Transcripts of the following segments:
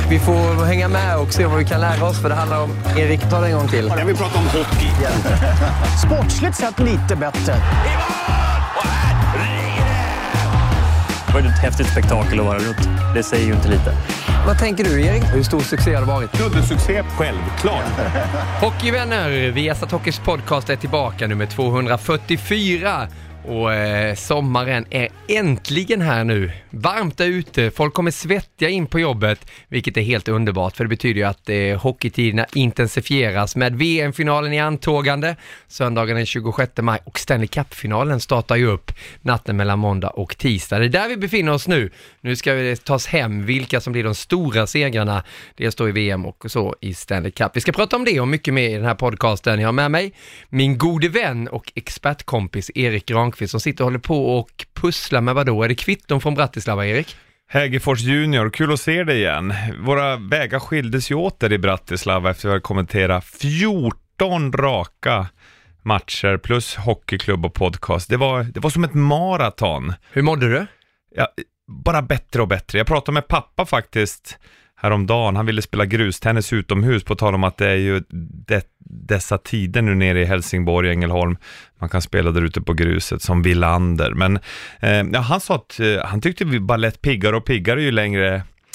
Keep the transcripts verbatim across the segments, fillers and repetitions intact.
Vi får hänga med och se vad vi kan lära oss, för det handlar om Erik, ta det en gång till. Jag vill prata om hockey. Yeah. Sportsligt sett lite bättre. Det var ju ett häftigt spektakel att vara runt. Det säger ju inte lite. Vad tänker du, Erik? Hur stor succé har det varit? Succé, självklart. Hockeyvänner, Viasat Hockeys podcast är tillbaka nummer tvåhundrafyrtiofyra. Och eh, sommaren är äntligen här nu. Varmt där ute, folk kommer svettiga in på jobbet, vilket är helt underbart, för det betyder ju att eh, hockeytiderna intensifieras med V M-finalen i antågande söndagen den tjugosjätte maj, och Stanley Cup-finalen startar ju upp natten mellan måndag och tisdag. Det är där vi befinner oss nu. Nu ska vi tas hem vilka som blir de stora segrarna. Det står i V M och så i Stanley Cup. Vi ska prata om det och mycket mer i den här podcasten. Jag har med mig min gode vän och expertkompis Erik Granqvist, som sitter och håller på och pusslar med vad då? Är det kvitton från Bratislava, Erik? Hägerfors junior, kul att se dig igen. Våra vägar skildes ju åter i Bratislava efter att vi kommentera fjorton raka matcher plus hockeyklubb och podcast. Det var, det var som ett maraton. Hur mådde du? Ja, bara bättre och bättre. Jag pratade med pappa faktiskt häromdagen. Han ville spela grustennis utomhus, på tal om att det är ju det, dessa tider nu nere i Helsingborg och Ängelholm. Man kan spela där ute på gruset som Villander. Men eh, ja, han sa att eh, han tyckte vi bara lät piggare och piggare ju längre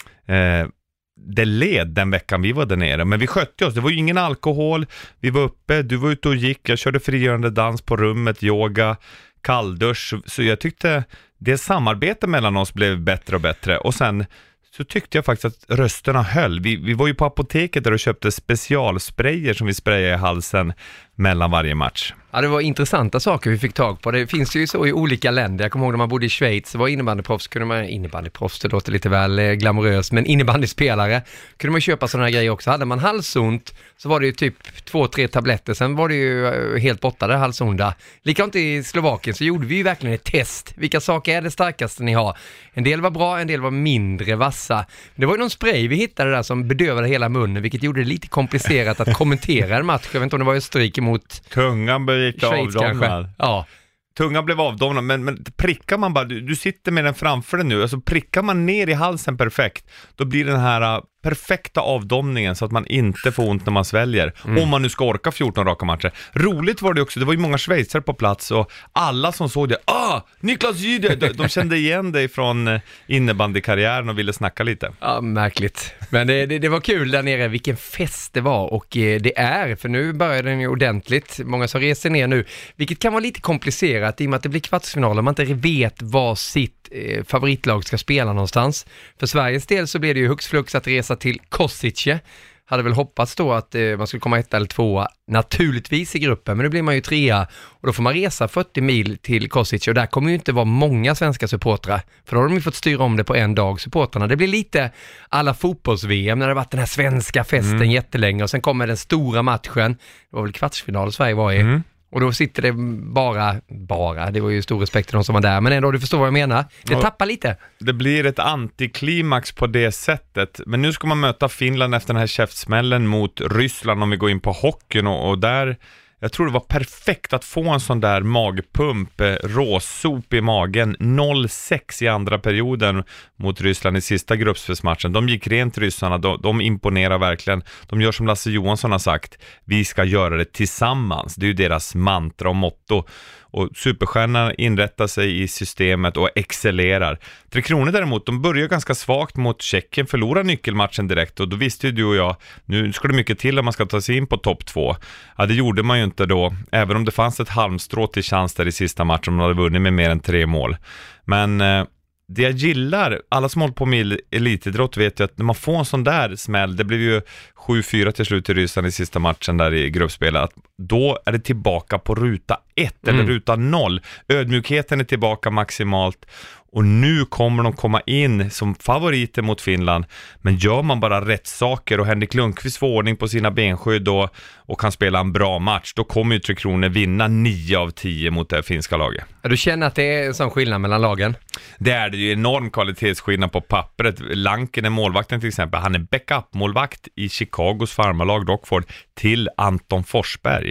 eh, det led den veckan vi var där nere. Men vi skötte oss. Det var ju ingen alkohol. Vi var uppe. Du var ute och gick. Jag körde frigörande dans på rummet, yoga, kalldusch. Så jag tyckte det samarbete mellan oss blev bättre och bättre. Och sen så tyckte jag faktiskt att rösterna höll. Vi, vi var ju på apoteket där och köpte specialsprayer som vi sprayade i halsen mellan varje match. Ja, det var intressanta saker vi fick tag på. Det finns ju så i olika länder. Jag kommer ihåg när man bodde i Schweiz, var innebandyproffs, kunde man, innebandyproffs, det låter lite väl eh, glamoröst, men innebandyspelare kunde man köpa sådana här grejer också. Hade man halsont så var det ju typ två, tre tabletter, sen var det ju eh, helt borta där halsonda. Likadant i Slovakien så gjorde vi ju verkligen ett test. Vilka saker är det starkaste ni har? En del var bra, en del var mindre vassa. Det var ju någon spray vi hittade där som bedövade hela munnen, vilket gjorde det lite komplicerat att kommentera en match. Jag vet inte om det var Österrike mot Tungan blev avdomnad. Ja. Tungan blev avdomnad, men, men prickar man bara, du, du sitter med den framför dig nu, alltså prickar man ner i halsen perfekt, då blir den här uh, perfekta avdomningen så att man inte får ont när man sväljer. Mm. Om man nu ska orka fjorton raka matcher. Roligt var det också, det var ju många schweizare på plats och alla som såg det, ah, Niklas Jyde, de, de kände igen dig från innebandykarriären och ville snacka lite. Ja, märkligt. Men det, det, det var kul där nere, vilken fest det var, och eh, det är, för nu börjar den ju ordentligt. Många som reser ner nu, vilket kan vara lite komplicerat i och med att det blir kvartsfinal och man inte vet vad sitt eh, favoritlag ska spela någonstans. För Sveriges del så blir det ju hux flux att resa till Kosice. Hade väl hoppats då att eh, man skulle komma ett eller tvåa naturligtvis i gruppen, men nu blir man ju trea och då får man resa fyrtio mil till Kosice, och där kommer ju inte vara många svenska supportrar, för då har de ju fått styra om det på en dag, supportrarna. Det blir lite alla fotbolls-V M när det har varit den här svenska festen mm. jättelänge, och sen kommer den stora matchen, det var väl kvartsfinal Sverige var i. Mm. Och då sitter det bara, bara, det var ju stor respekt till de som var där, men ändå, du förstår vad jag menar. Det ja, tappar lite. Det blir ett antiklimax på det sättet. Men nu ska man möta Finland efter den här käftsmällen mot Ryssland om vi går in på hockeyn. Och, och där, jag tror det var perfekt att få en sån där magpump, eh, råsop i magen. noll sex i andra perioden mot Ryssland i sista gruppspelsmatchen. De gick rent ryssarna, de, de imponerar verkligen. De gör som Lasse Johansson har sagt, vi ska göra det tillsammans. Det är ju deras mantra och motto. Och superstjärnan inrättar sig i systemet och excellerar. Tre Kronor däremot, de börjar ganska svagt mot Tjeckien, förlorar nyckelmatchen direkt, och då visste ju du och jag, nu ska det mycket till om man ska ta sig in på topp två. Ja, det gjorde man ju inte då, även om det fanns ett halmstrå till chans där i sista matchen, man hade vunnit med mer än tre mål. Men eh, det jag gillar, alla som håller på med elitidrott vet ju att när man får en sån där smäll, det blev ju sju fyra till slut i Ryssland i sista matchen där i gruppspelet, att då är det tillbaka på ruta ett mm. eller ruta noll. Ödmjukheten är tillbaka maximalt. Och nu kommer de komma in som favoriter mot Finland. Men gör man bara rätt saker och Henrik Lundqvist får ordning på sina benskydd och, och kan spela en bra match, då kommer ju Tre Kronor vinna nio av tio mot det finska laget. Ja, du känner att det är en sån skillnad mellan lagen? Det är det ju, enorm kvalitetsskillnad på pappret. Lanken är målvakten till exempel. Han är backup-målvakt i Chicagos farmarlag Rockford till Anton Forsberg.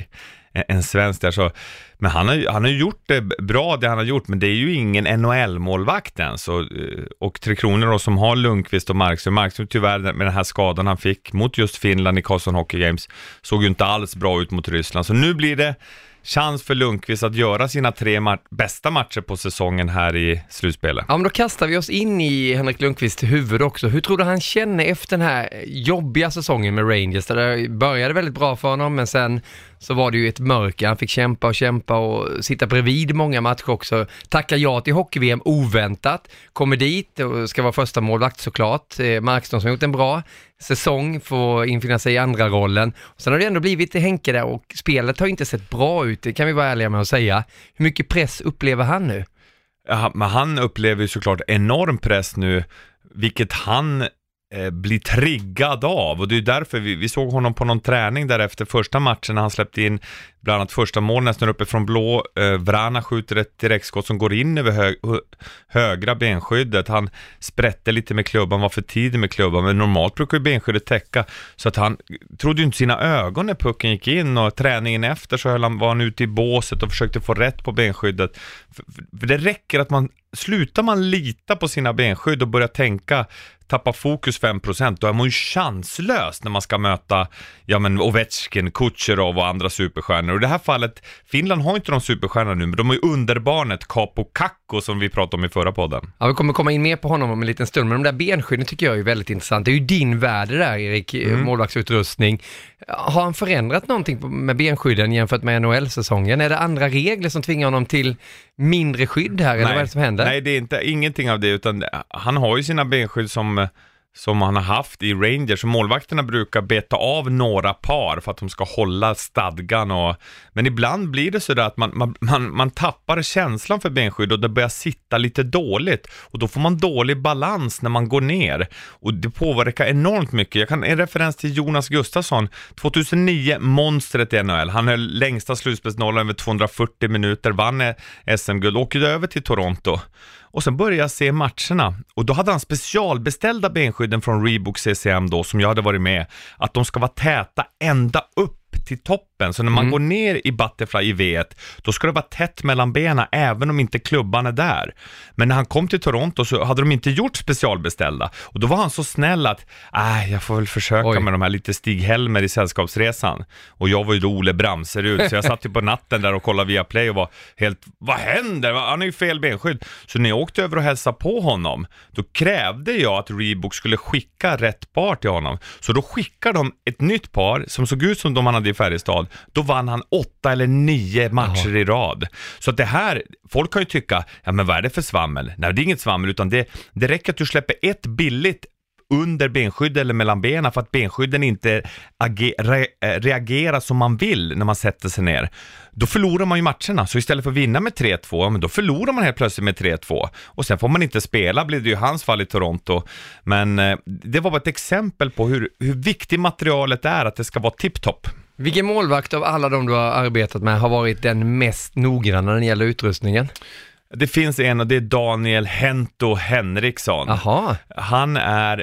en, en svensk där. Så, men han har, han har gjort det bra det han har gjort, men det är ju ingen N H L-målvakt än. Så, och Tre Kronor då, som har Lundqvist och Markström. Markström tyvärr med den här skadan han fick mot just Finland i Karlsson Hockey Games såg ju inte alls bra ut mot Ryssland. Så nu blir det chans för Lundqvist att göra sina tre ma- bästa matcher på säsongen här i slutspelet. Ja, men då kastar vi oss in i Henrik Lundqvists huvud också. Hur tror du han känner efter den här jobbiga säsongen med Rangers? Där det började väldigt bra för honom, men sen så var det ju ett mörker. Han fick kämpa och kämpa och sitta bredvid många matcher också. Tacka ja till hockey-V M oväntat. Kommer dit och ska vara första målvakt såklart. Markström som har gjort en bra säsong får infinna sig i andra rollen. Och sen har det ändå blivit Henke där och spelet har inte sett bra ut. Det kan vi vara ärliga med att säga. Hur mycket press upplever han nu? Ja, men han upplever ju såklart enorm press nu, vilket han eh, blir triggad av. Och det är därför vi, vi såg honom på någon träning där efter första matchen när han släppte in bland annat första mål nästan uppe från blå. Eh, Vrana skjuter ett direktskott som går in över hög, högra benskyddet. Han sprätte lite med klubban, var för tidig med klubban, men normalt brukar ju benskyddet täcka. Så att han trodde ju inte sina ögon när pucken gick in, och träningen efter så höll han, var han ute i båset och försökte få rätt på benskyddet. För, för det räcker att man, slutar man lita på sina benskydd och börjar tänka, tappa fokus fem procent, då är man ju chanslös när man ska möta ja, men Ovechkin, Kucherov och andra superstjärnor. Och i det här fallet, Finland har inte de superstjärnorna nu, men de har ju underbarnet Kaapo Kakko som vi pratade om i förra podden. Ja, vi kommer komma in mer på honom om en liten stund, men de där benskydden tycker jag är väldigt intressant. Det är ju din värde där, Erik, mm. målvaktsutrustning. Har han förändrat någonting med benskydden jämfört med N H L-säsongen? Är det andra regler som tvingar honom till mindre skydd här, eller Nej. vad är det som händer? Nej, det är inte, ingenting av det, utan han har ju sina benskydd som som han har haft i Rangers, så målvakterna brukar beta av några par för att de ska hålla stadgan, och, men ibland blir det så där att man, man, man, man tappar känslan för benskydd och det börjar sitta lite dåligt, och då får man dålig balans när man går ner, och det påverkar enormt mycket. Jag kan en referens till Jonas Gustafsson, tjugohundranio monstret i N H L, han höll längsta slutspelsnollan över tvåhundrafyrtio minuter, vann S M-guld, åkte över till Toronto. Och sen började jag se matcherna, och då hade han specialbeställda benskydden från Reebok C C M då, som jag hade varit med, att de ska vara täta ända upp till toppen. Så när man mm. går ner i butterfly i V ett, då ska det vara tätt mellan benen även om inte klubban är där. Men när han kom till Toronto så hade de inte gjort specialbeställda, och då var han så snäll att äh, jag får väl försöka Oj. med de här lite Stig Helmer i Sällskapsresan. Och jag var ju då Ole Bramserud, så jag satt ju på natten där och kollade via Play och var helt, vad händer? Han är ju fel benskydd. Så när jag åkte över och hälsade på honom, då krävde jag att Reebok skulle skicka rätt par till honom. Så då skickade de ett nytt par som såg ut som de han hade i Färjestad. Då vann han åtta eller nio matcher Aha. i rad. Så att det här, folk kan ju tycka, ja men vad är det för svammel? Nej, det är inget svammel, utan det, det räcker att du släpper ett billigt under benskydd eller mellan benen för att benskydden inte ager, re, reagerar som man vill när man sätter sig ner. Då förlorar man ju matcherna. Så istället för att vinna med tre två, men då förlorar man helt plötsligt med tre två. Och sen får man inte spela, blir det ju hans fall i Toronto. Men eh, det var bara ett exempel på hur, hur viktigt materialet är, att det ska vara tipptopp. Vilken målvakt av alla de du har arbetat med har varit den mest noggranna när det gäller utrustningen? Det finns en, och det är Daniel Hento Henriksson. Aha. Han är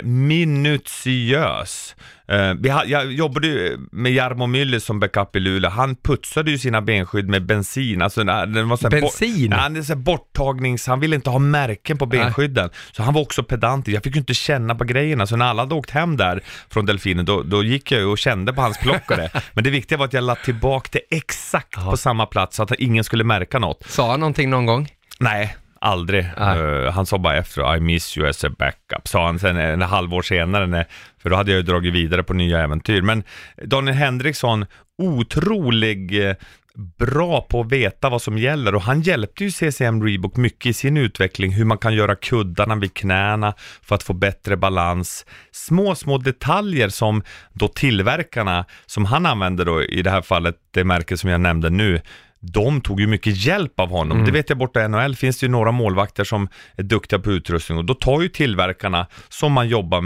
minutiös. Uh, vi ha, jag jobbade ju med Jarmo Myller som backup i Luleå. Han putsade ju sina benskydd med bensin. Alltså, den var så bensin? Bo- ja, det är så borttagnings... Han ville inte ha märken på benskydden. Nej. Så han var också pedant. Jag fick ju inte känna på grejerna. Så när alla hade åkt hem där från Delfinen, då, då gick jag och kände på hans plockare. Men det viktiga var att jag lade tillbaka det exakt Aha. på samma plats, så att ingen skulle märka något. Sa han någonting någon gång? Nej, aldrig. Uh, han sa bara efter, I miss you as a backup, sa han sen en halvår senare, när, för då hade jag ju dragit vidare på nya äventyr. Men Daniel Henriksson, otrolig eh, bra på att veta vad som gäller, och han hjälpte ju C C M Reebok mycket i sin utveckling, hur man kan göra kuddarna vid knäna för att få bättre balans. Små, små detaljer som då tillverkarna, som han använder då, i det här fallet det märke som jag nämnde nu, de tog ju mycket hjälp av honom. Mm. Det vet jag, borta i N H L finns det ju några målvakter som är duktiga på utrustning, och då tar ju tillverkarna som man jobbar med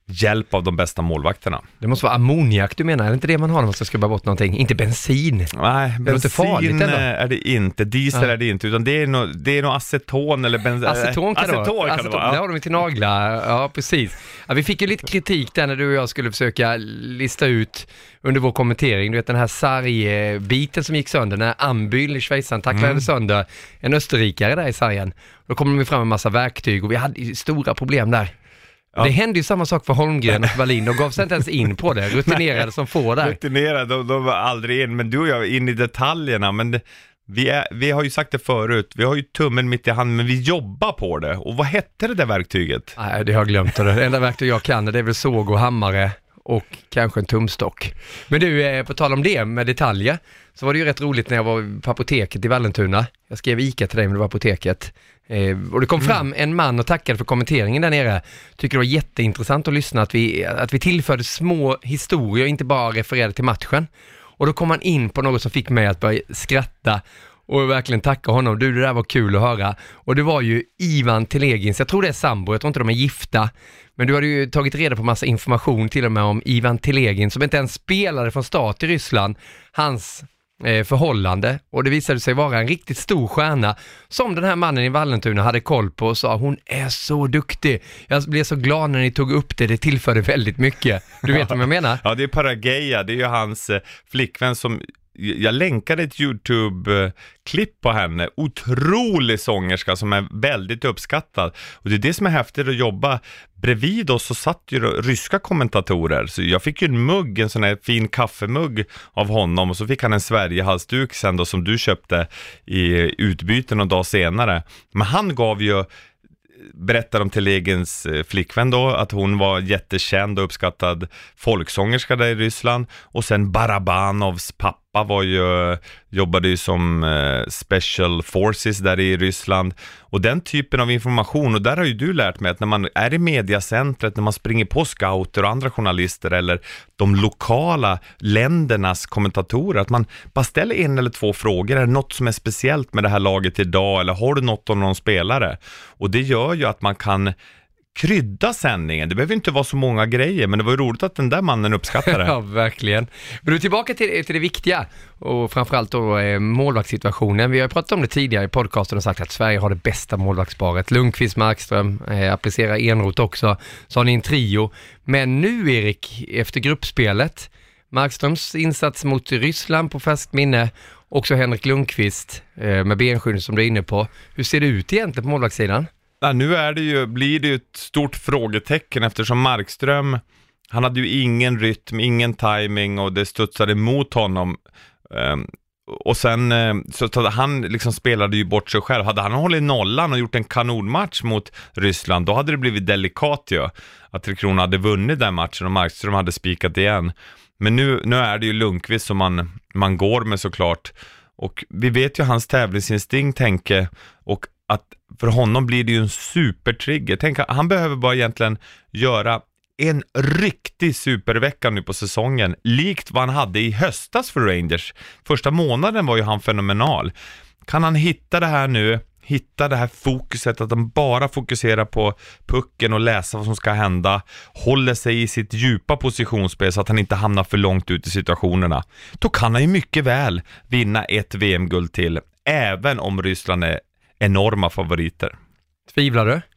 hjälp av de bästa målvakterna. Det måste vara ammoniak du menar, är det inte det man har när man ska skrubba bort någonting? Inte bensin. Nej, det är inte farligt ändå. är det inte, diesel ja. är det inte, utan det är nog det är nog aceton eller bensin. Aceton kan aceton det vara. Kan aceton, det vara. Det har de till naglar, ja precis. Ja, vi fick ju lite kritik där när du och jag skulle försöka lista ut under vår kommentering, du vet den här sargbiten som gick sönder, när Ambyl i Schweizaren tacklade mm. sönder en österrikare där i sargen. Då kom de fram en massa verktyg och vi hade stora problem där. Ja. Det hände ju samma sak för Holmgren och Wallin. De gav sig inte ens in på det. Rutinerade som får där. Rutinerade, de, de var aldrig in. Men du och jag är in i detaljerna. Men det, vi, är, vi har ju sagt det förut. Vi har ju tummen mitt i handen, men vi jobbar på det. Och vad hette det där verktyget? Nej, det har jag glömt. Det enda verktyg jag kan, det är väl såg och hammare och kanske en tumstock. Men du, på tal om det med detaljer, så var det ju rätt roligt när jag var på apoteket i Vallentuna. Jag skrev Ica till dig, men det var apoteket. Eh, och det kom mm. fram en man och tackade för kommenteringen där nere. Tycker det var jätteintressant att lyssna, att vi, att vi tillförde små historier, inte bara refererade till matchen. Och då kom han in på något som fick mig att börja skratta och verkligen tacka honom. Du, det där var kul att höra. Och det var ju Ivan Telegins, jag tror det är sambo, jag tror inte de är gifta. Men du hade ju tagit reda på massa information till och med om Ivan Telegin som inte ens spelade från start i Ryssland. Hans eh, förhållande. Och det visade sig vara en riktigt stor stjärna som den här mannen i Vallentuna hade koll på och sa, hon är så duktig. Jag blev så glad när ni tog upp det. Det tillförde väldigt mycket. Du vet vad jag menar? Ja, det är Parageia. Det är ju hans eh, flickvän som... Jag länkade ett YouTube-klipp på henne. Otrolig sångerska som är väldigt uppskattad. Och det är det som är häftigt att jobba. Bredvid oss så satt ju ryska kommentatorer. Så jag fick ju en mugg, en sån här fin kaffemugg av honom. Och så fick han en Sverige-halsduk sen då som du köpte i utbyte någon dag senare. Men han gav ju... berättar om Telegens flickvän då, att hon var jättekänd och uppskattad folksångerska där i Ryssland. Och sen Barabanovs pappa var ju, jobbade ju som eh, Special Forces där i Ryssland. Och den typen av information, och där har ju du lärt mig att när man är i mediacentret, när man springer på scouter och andra journalister eller de lokala ländernas kommentatorer, att man bara ställer en eller två frågor. Är det något som är speciellt med det här laget idag, eller har du något om någon spelare? Och det gör ju att man kan krydda sändningen. Det behöver inte vara så många grejer, men det var ju roligt att den där mannen uppskattade det. Ja, verkligen. Men du, tillbaka till, till det viktiga och framförallt då eh, målvaktssituationen. Vi har pratat om det tidigare i podcasten och sagt att Sverige har det bästa målvaktsparet. Lundqvist, Markström, eh, applicerar Enroth också. Så har ni en trio. Men nu, Erik, efter gruppspelet, Markströms insats mot Ryssland på färskt minne, också Henrik Lundqvist eh, med benskydd som du är inne på. Hur ser det ut egentligen på målvaktssidan? Ja, nu är det ju, blir det ju ett stort frågetecken eftersom Markström, han hade ju ingen rytm, ingen timing och det studsade mot honom. Um, och sen så han liksom spelade ju bort sig själv. Hade han hållit nollan och gjort en kanonmatch mot Ryssland, då hade det blivit delikat ju. Att Tre Kronor hade vunnit den matchen och Markström hade spikat igen. Men nu, nu är det ju Lundqvist som man, man går med såklart. Och vi vet ju hans tävlingsinstinkt, tänker, och att för honom blir det ju en supertrigger. Tänk, han behöver bara egentligen göra en riktig supervecka nu på säsongen, likt vad han hade i höstas för Rangers. Första månaden var ju han fenomenal. Kan han hitta det här nu, hitta det här fokuset, att han bara fokuserar på pucken och läsa vad som ska hända, håller sig i sitt djupa positionsspel så att han inte hamnar för långt ut i situationerna, då kan han ju mycket väl vinna ett V M-guld till, även om Ryssland är enorma favoriter. Tvivlar du?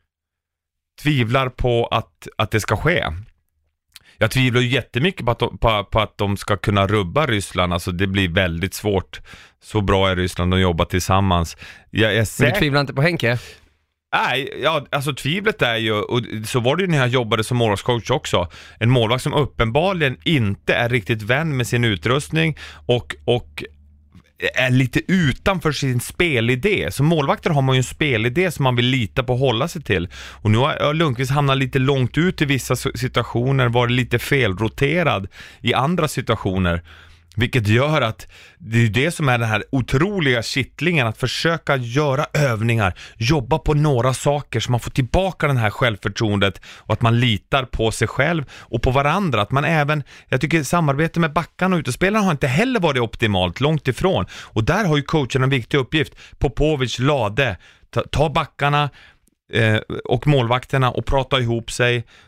Tvivlar på att, att det ska ske. Jag tvivlar ju jättemycket på att, de, på, på att de ska kunna rubba Ryssland. Alltså det blir väldigt svårt. Så bra är Ryssland, de jobbar tillsammans. Jag är säker... Men du tvivlar inte på Henke? Nej, ja, alltså tvivlet är ju, och så var det ju när jag jobbade som målvaktscoach också, en målvakt som uppenbarligen inte är riktigt vän med sin utrustning och, och är lite utanför sin spelidé. Som målvakter har man ju en spelidé som man vill lita på och hålla sig till. Och nu har Lundqvist hamnat lite långt ut i vissa situationer, varit lite felroterad i andra situationer. Vilket gör att det är det som är den här otroliga kittlingen, att försöka göra övningar, jobba på några saker så man får tillbaka den här självförtroendet och att man litar på sig själv och på varandra. Att man även, jag tycker samarbete med backarna och utespelarna har inte heller varit optimalt, långt ifrån. Och där har ju coachen en viktig uppgift. Popovic, Lade, ta, ta backarna eh, och målvakterna och prata ihop sig.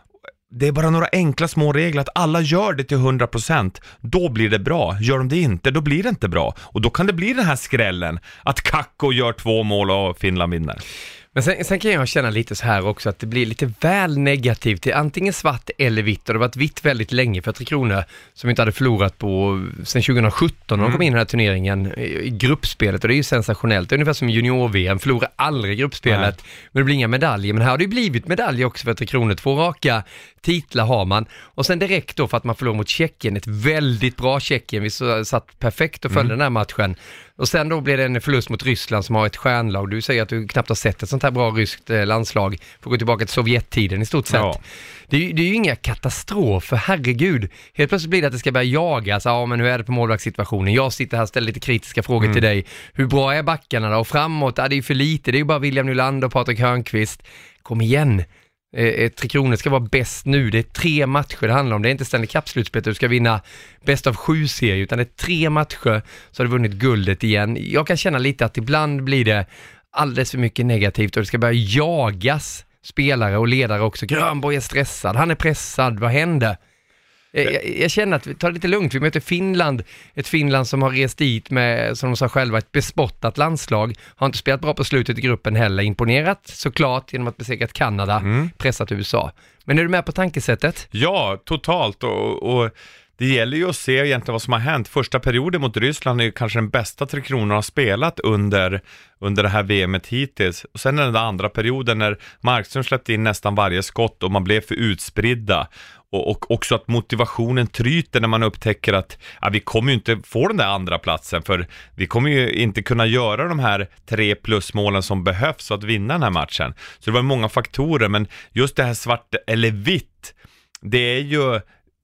det är bara några enkla små regler, att alla gör det till hundra procent. Då blir det bra. Gör de det inte, då blir det inte bra. Och då kan det bli den här skrällen att Kakko gör två mål och Finland vinner. Men sen, sen kan jag känna lite så här också att det blir lite väl negativt till antingen svart eller vitt. Och det har varit vitt väldigt länge för Tre Kronor som inte hade förlorat på sen tjugo sjutton när de kom in i den här turneringen i gruppspelet. Och det är ju sensationellt. Det är ungefär som junior-V M, förlorar aldrig gruppspelet. Nej. Men det blir inga medaljer. Men här har det ju blivit medaljer också för Tre Kronor. Två raka titlar har man. Och sen direkt då för att man förlorar mot Tjeckien, ett väldigt bra Tjeckien. Vi satt perfekt och följde mm. den här matchen. Och sen då blir det en förlust mot Ryssland som har ett stjärnlag. Du säger att du knappt har sett ett sånt här bra ryskt landslag. Får gå tillbaka till Sovjettiden i stort sett. Ja. Det, är, det är ju inga katastrofer, herregud. Helt plötsligt blir det att det ska börja jagas. Ja, men hur är det på målvaktssituationen? Jag sitter här och ställer lite kritiska frågor mm. till dig. Hur bra är backarna då? Och framåt, ja, det är ju för lite. Det är ju bara William Nylander och Patrik Hörnqvist. Kom igen. Eh, Tre Kronor ska vara bäst nu. Det är tre matcher det handlar om. Det är inte Stanley Cup-slutspelet du ska vinna bäst av sju serier, utan det är tre matcher så har du vunnit guldet igen. Jag kan känna lite att ibland blir det alldeles för mycket negativt och det ska börja jagas spelare och ledare också. Grönborg är stressad, han är pressad, vad händer? Jag, jag känner att vi tar det lite lugnt. Vi möter Finland, ett Finland som har rest dit med, som de sa själva, ett bespottat landslag. Har inte spelat bra på slutet i gruppen heller. Imponerat såklart genom att besegra Kanada, mm. pressat U S A. Men är du med på tankesättet? Ja, totalt. Och, och det gäller ju att se egentligen vad som har hänt. Första perioden mot Ryssland är ju kanske den bästa Tre Kronor har spelat under, under det här V M:et hittills. Och sen är den andra perioden när Markström släppte in nästan varje skott och man blev för utspridda. Och, och också att motivationen tryter när man upptäcker att ja, vi kommer ju inte få den där andra platsen, för vi kommer ju inte kunna göra de här tre plusmålen som behövs för att vinna den här matchen. Så det var många faktorer, men just det här svart eller vitt, det är ju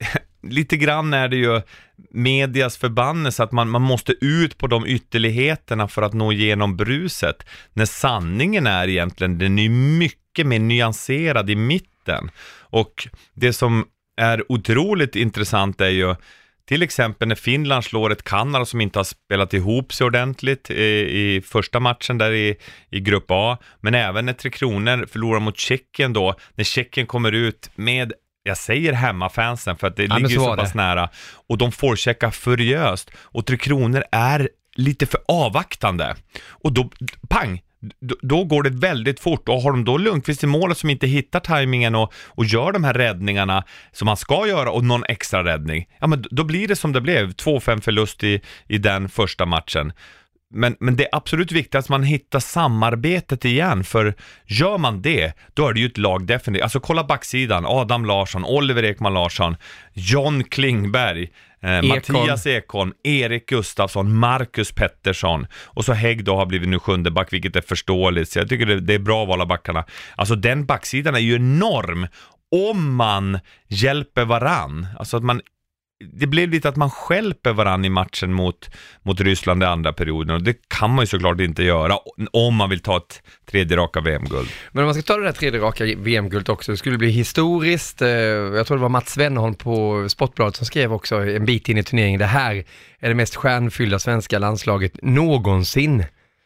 lite grann är det ju medias förbannelse att man, man måste ut på de ytterligheterna för att nå igenom bruset. När sanningen är egentligen, den är mycket mer nyanserad i mitten. Och det som är otroligt intressant är ju till exempel när Finland slår ett Kanada som inte har spelat ihop sig ordentligt i, i första matchen där i, i grupp A. Men även när Tre Kronor förlorar mot Tjeckien då, när Tjeckien kommer ut med, jag säger hemmafansen för att det ja, ligger så, så pass nära, och de får checka furiöst och Tre Kronor är lite för avvaktande och då, pang, då, då går det väldigt fort. Och har de då Lundqvist i målet som inte hittar tajmingen och, och gör de här räddningarna som han ska göra och någon extra räddning, ja men då blir det som det blev, två fem förlust i, i den första matchen. Men, men det är absolut viktigt att man hittar samarbetet igen, för gör man det, då är det ju ett lag definitivt. Alltså kolla backsidan, Adam Larsson, Oliver Ekman Larsson, John Klingberg, eh, Mattias Ekholm, Erik Gustafsson, Marcus Pettersson och så Hägg då har blivit nu sjunde back, vilket är förståeligt. Så jag tycker det, det är bra att vala backarna. Alltså den backsidan är ju enorm om man hjälper varann. Alltså att man det blev lite att man stjälper varann i matchen mot, mot Ryssland i andra perioden, och det kan man ju såklart inte göra om man vill ta ett tredje raka V M-guld. Men om man ska ta det där tredje raka V M-guld också, det skulle bli historiskt. Jag tror det var Mats Wennerholm på Sportbladet som skrev också en bit in i turneringen: det här är det mest stjärnfyllda svenska landslaget någonsin.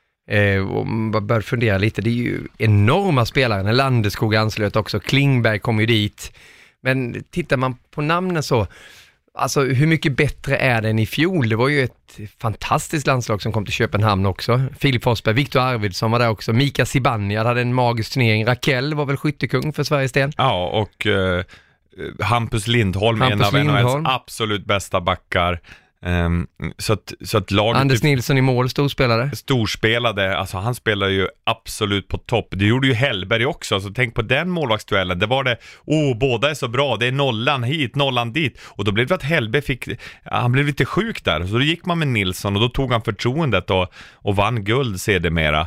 Eh, och man bör fundera lite, det är ju enorma spelare. När Landeskog anslöt också, Klingberg kom ju dit. Men tittar man på namnen så, alltså hur mycket bättre är den i fjol? Det var ju ett fantastiskt landslag som kom till Köpenhamn också. Filip Forsberg, Viktor Arvidsson var där också. Mika Zibanejad hade en magisk turnering. Raquel var väl skyttekung för Sveriges del. Ja, och eh, Hampus Lindholm, Hampus en av Lindholm. N H L:s absolut bästa backar. Um, så att, så att laget Anders Nilsson i mål, storspelare storspelade, alltså han spelar ju absolut på topp. Det gjorde ju Hellberg också, så tänk på den målvaktsduellen. Det var det, oh båda är så bra, det är nollan hit, nollan dit, och då blev det att Hellberg fick, han blev lite sjuk där, så då gick man med Nilsson och då tog han förtroendet och, och vann guld sedermera.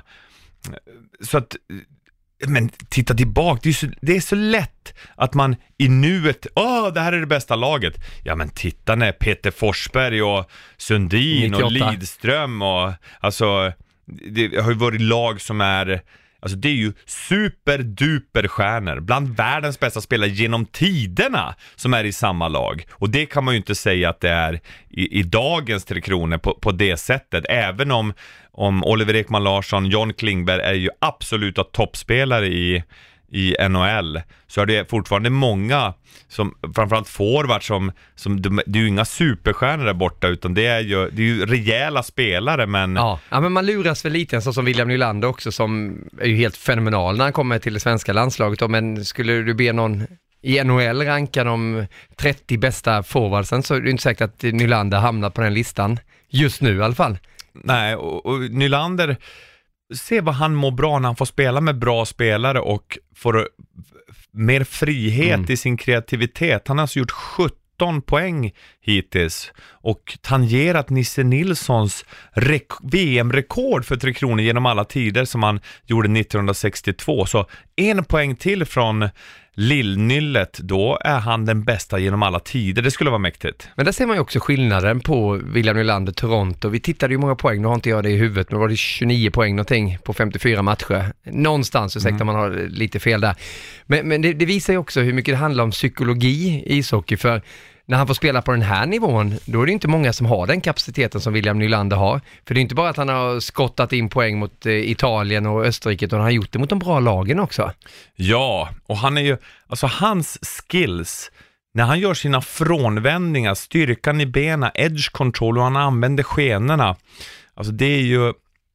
Så att, men titta tillbaka, det är, så, det är så lätt att man i nuet, åh det här är det bästa laget. Ja men titta när Peter Forsberg och Sundin nittioåtta och Lidström och alltså det har ju varit lag som är, alltså det är ju superduper stjärnor, bland världens bästa spelare genom tiderna som är i samma lag. Och det kan man ju inte säga att det är i, i dagens Tre Kronor på, på det sättet, även om om Oliver Ekman Larsson, John Klingberg är ju absoluta toppspelare i, i N H L så är det fortfarande många som, framförallt forward som, som det är ju inga superstjärnor där borta, utan det är ju, det är ju rejäla spelare, men... Ja. ja, men man luras väl lite, så som William Nylander också, som är ju helt fenomenal när han kommer till det svenska landslaget då, men skulle du be någon i N H L ranka de trettio bästa forwardsen så är det inte säkert att Nylander hamnar på den listan just nu i alla fall. Nej, och, och Nylander, se vad han mår bra när han får spela med bra spelare och får mer frihet mm. i sin kreativitet. Han har alltså gjort sjutton poäng hittills och tangerat Nisse Nilssons rek- V M-rekord för Tre Kronor genom alla tider som han gjorde nittonhundrasextiotvå. Så en poäng till från Lillnyllet, då är han den bästa genom alla tider. Det skulle vara mäktigt. Men där ser man ju också skillnaden på William Nylander, Toronto. Vi tittade ju många poäng, nu har inte jag det i huvudet, men var det tjugonio poäng någonting på femtiofyra matcher. Någonstans, ursäkta mm. man har lite fel där. Men, men det, det visar ju också hur mycket det handlar om psykologi i ishockey, för när han får spela på den här nivån, då är det inte många som har den kapaciteten som William Nylander har. För det är inte bara att han har skottat in poäng mot eh, Italien och Österrike, utan han har gjort det mot de bra lagen också. Ja, och han är ju, alltså hans skills, när han gör sina frånvändningar, styrkan i benen, edge control och han använder skenorna, alltså det är ju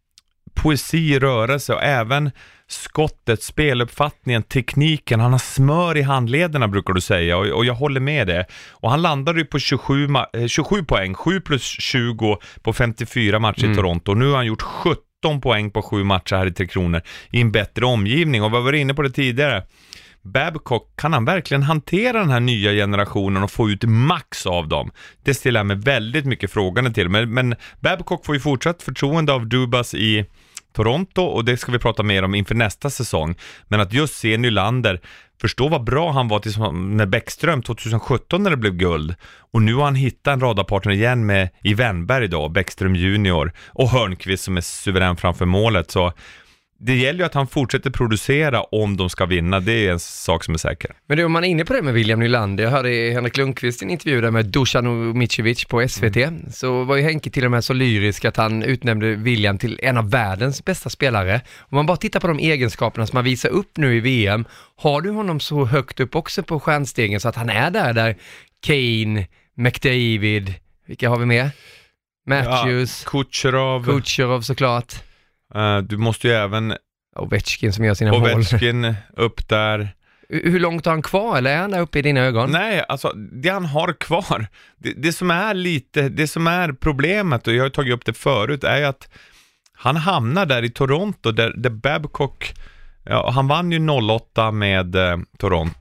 poesi i rörelse, och även skottet, speluppfattningen, tekniken. Han har smör i handlederna, brukar du säga, och, och jag håller med det. Och han landade ju på tjugosju, tjugosju poäng, sju plus tjugo på femtiofyra matcher mm. i Toronto. Nu har han gjort sjutton poäng på sju matcher här i Tre Kronor i en bättre omgivning. Och vad var inne på det tidigare? Babcock, kan han verkligen hantera den här nya generationen och få ut max av dem? Det ställer jag mig väldigt mycket frågande till. Men, men Babcock får ju fortsatt förtroende av Dubas i Toronto, och det ska vi prata mer om inför nästa säsong. Men att just se Nylander, förstå vad bra han var till, med Bäckström tjugosjutton när det blev guld. Och nu har han hittat en radarpartner igen med i Wennberg då, Bäckström junior, och Hörnqvist som är suverän framför målet. Så det gäller ju att han fortsätter producera om de ska vinna. Det är en sak som är säker. Men det, om man är inne på det med William Nylander, jag hörde Henrik Lundqvist i en intervju där med Dusan Micevic på S V T, mm. så var ju Henke till och med så lyrisk att han utnämnde William till en av världens bästa spelare. Om man bara tittar på de egenskaperna som man visar upp nu i V M, har du honom så högt upp också på stjärnstegen så att han är där där Kane, McDavid, vilka har vi med? Matthews, ja, Kucherov. Kucherov såklart. Uh, du måste ju även Ovechkin som gör sina mål. Ovechkin upp där. Hur långt har han kvar, eller är han där uppe i dina ögon? Nej, alltså det han har kvar, det, det som är lite, det som är problemet, och jag har tagit upp det förut, är ju att han hamnar där i Toronto där, där Babcock, ja, han vann ju noll åtta med eh, Toronto.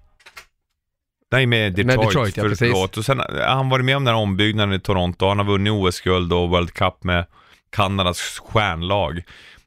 Nej, med Detroit, med Detroit ja, förlåt. Och sen har han varit med om den här ombyggnaden i Toronto. Han har vunnit O S-guld och World Cup med Kanadas stjärnlag.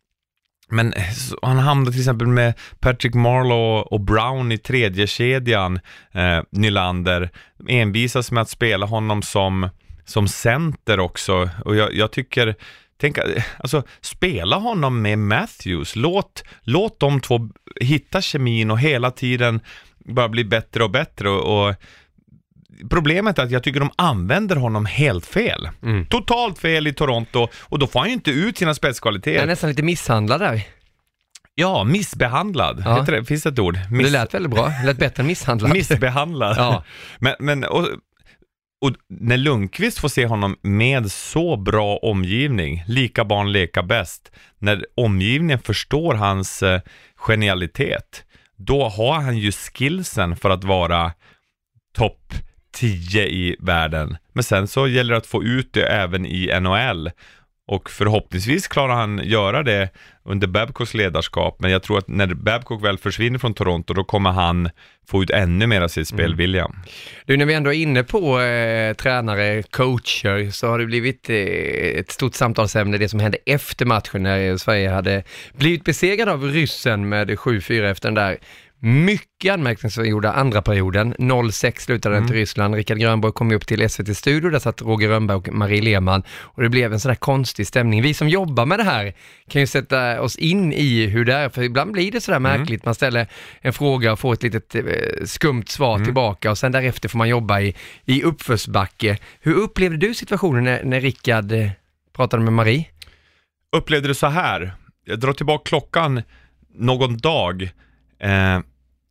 Men han hamnade till exempel med Patrick Marleau och Brown i tredje kedjan. Eh, Nylander envisas med att spela honom som, som center också. Och jag, jag tycker, tänk, alltså spela honom med Matthews. Låt, låt de två hitta kemin och hela tiden bara bli bättre och bättre. Och, och problemet är att jag tycker de använder honom helt fel. Mm. Totalt fel i Toronto, och då får han ju inte ut sina spetskvaliteter. Jag är nästan lite misshandlad där. Ja, missbehandlad. Ja. Heter det? Finns det ett ord? Miss... Det lät väldigt bra. Det lät bättre än misshandlad. Missbehandlad. Ja. Men, men och, och när Lundqvist får se honom med så bra omgivning, lika barn leka bäst, när omgivningen förstår hans eh, genialitet, då har han ju skillsen för att vara topp tio i världen. Men sen så gäller det att få ut det även i N H L. Och förhoppningsvis klarar han göra det under Babcocks ledarskap. Men jag tror att när Babcock väl försvinner från Toronto, då kommer han få ut ännu mer av sitt spelvilja. Mm. Du, när vi ändå är inne på eh, tränare, coacher, så har det blivit eh, ett stort samtalsämne, det som hände efter matchen när Sverige hade blivit besegrad av ryssen med sju fyra efter den där mycket anmärkningsvärda andra perioden. noll sex slutade den till mm. Ryssland. Rickard Grönborg kom upp till S V T-studio. Där satt Roger Rönnberg och Marie Lehmann. Och det blev en sån där konstig stämning. Vi som jobbar med det här kan ju sätta oss in i hur det är. För ibland blir det sådär märkligt. Mm. Man ställer en fråga och får ett litet eh, skumt svar mm. tillbaka. Och sen därefter får man jobba i, i uppförsbacke. Hur upplevde du situationen när, när Rickard eh, pratade med Marie? Upplevde du så här? Jag drar tillbaka klockan någon dag. Eh,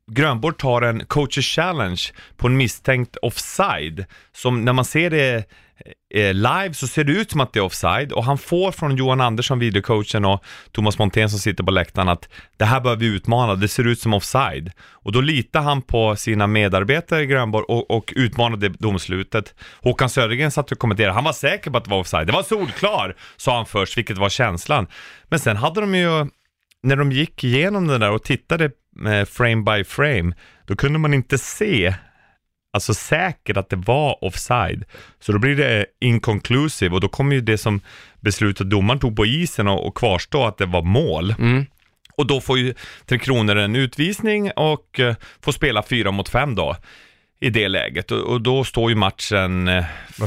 Grönborg tar en coaches challenge på en misstänkt offside, som när man ser det eh, live så ser det ut som att det är offside, och han får från Johan Andersson, videocoachen, och Thomas Montén som sitter på läktaren att det här bör vi utmana, det ser ut som offside. Och då litar han på sina medarbetare i Grönborg och, och utmanade domslutet. Håkan Södergren satt och kommenterade, han var säker på att det var offside, det var solklar, sa han först, vilket var känslan. Men sen hade de ju, när de gick igenom det där och tittade eh, frame by frame, då kunde man inte se alltså säkert att det var offside. Så då blir det inconclusive, och då kommer ju det som beslutet domaren tog på isen och, och kvarstå att det var mål. Mm. Och då får ju Tre Kronor en utvisning och uh, får spela fyra mot fem då i det läget. Och, och då står ju matchen uh,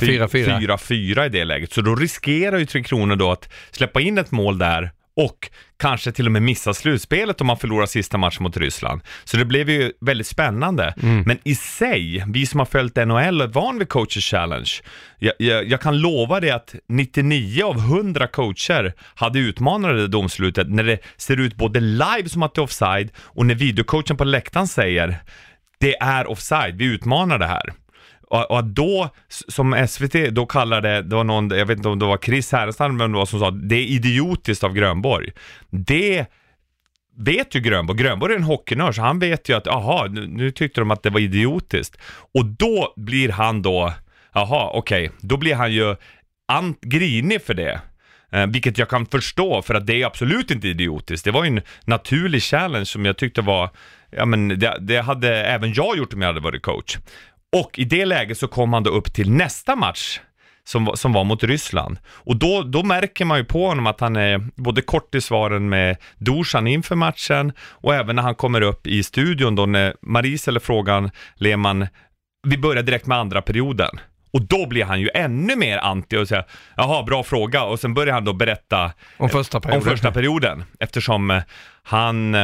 fyra fyra i det läget. Så då riskerar ju Tre Kronor då att släppa in ett mål där och kanske till och med missa slutspelet om man förlorar sista matchen mot Ryssland. Så det blev ju väldigt spännande. Mm. Men i sig, vi som har följt N H L och är van vid coaches challenge, jag, jag, jag kan lova dig att nittionio av hundra coacher hade utmanat det domslutet när det ser ut både live som att det är offside, och när videocoachen på läktaren säger det är offside, vi utmanar det här. Och att då, som S V T då kallade, det var någon, jag vet inte om det var Chris Härenstam, men det var som sa, det är idiotiskt av Grönborg. Det vet ju Grönborg. Grönborg är en hockeynörd, så han vet ju att, aha, nu, nu tyckte de att det var idiotiskt. Och då blir han då, aha, okej, okay, då blir han ju ant- grinig för det. Eh, vilket jag kan förstå, för att det är absolut inte idiotiskt. Det var ju en naturlig challenge som jag tyckte var, ja men det, det hade även jag gjort om jag hade varit coach. Och i det läget så kom han då upp till nästa match som, som var mot Ryssland. Och då, då märker man ju på honom att han är både kort i svaren med Dusan inför matchen, och även när han kommer upp i studion då när Marie ställer frågan, Lehmann, vi börjar direkt med andra perioden. Och då blir han ju ännu mer anti och säger, jaha, bra fråga. Och sen börjar han då berätta om första perioden, om första perioden eftersom han...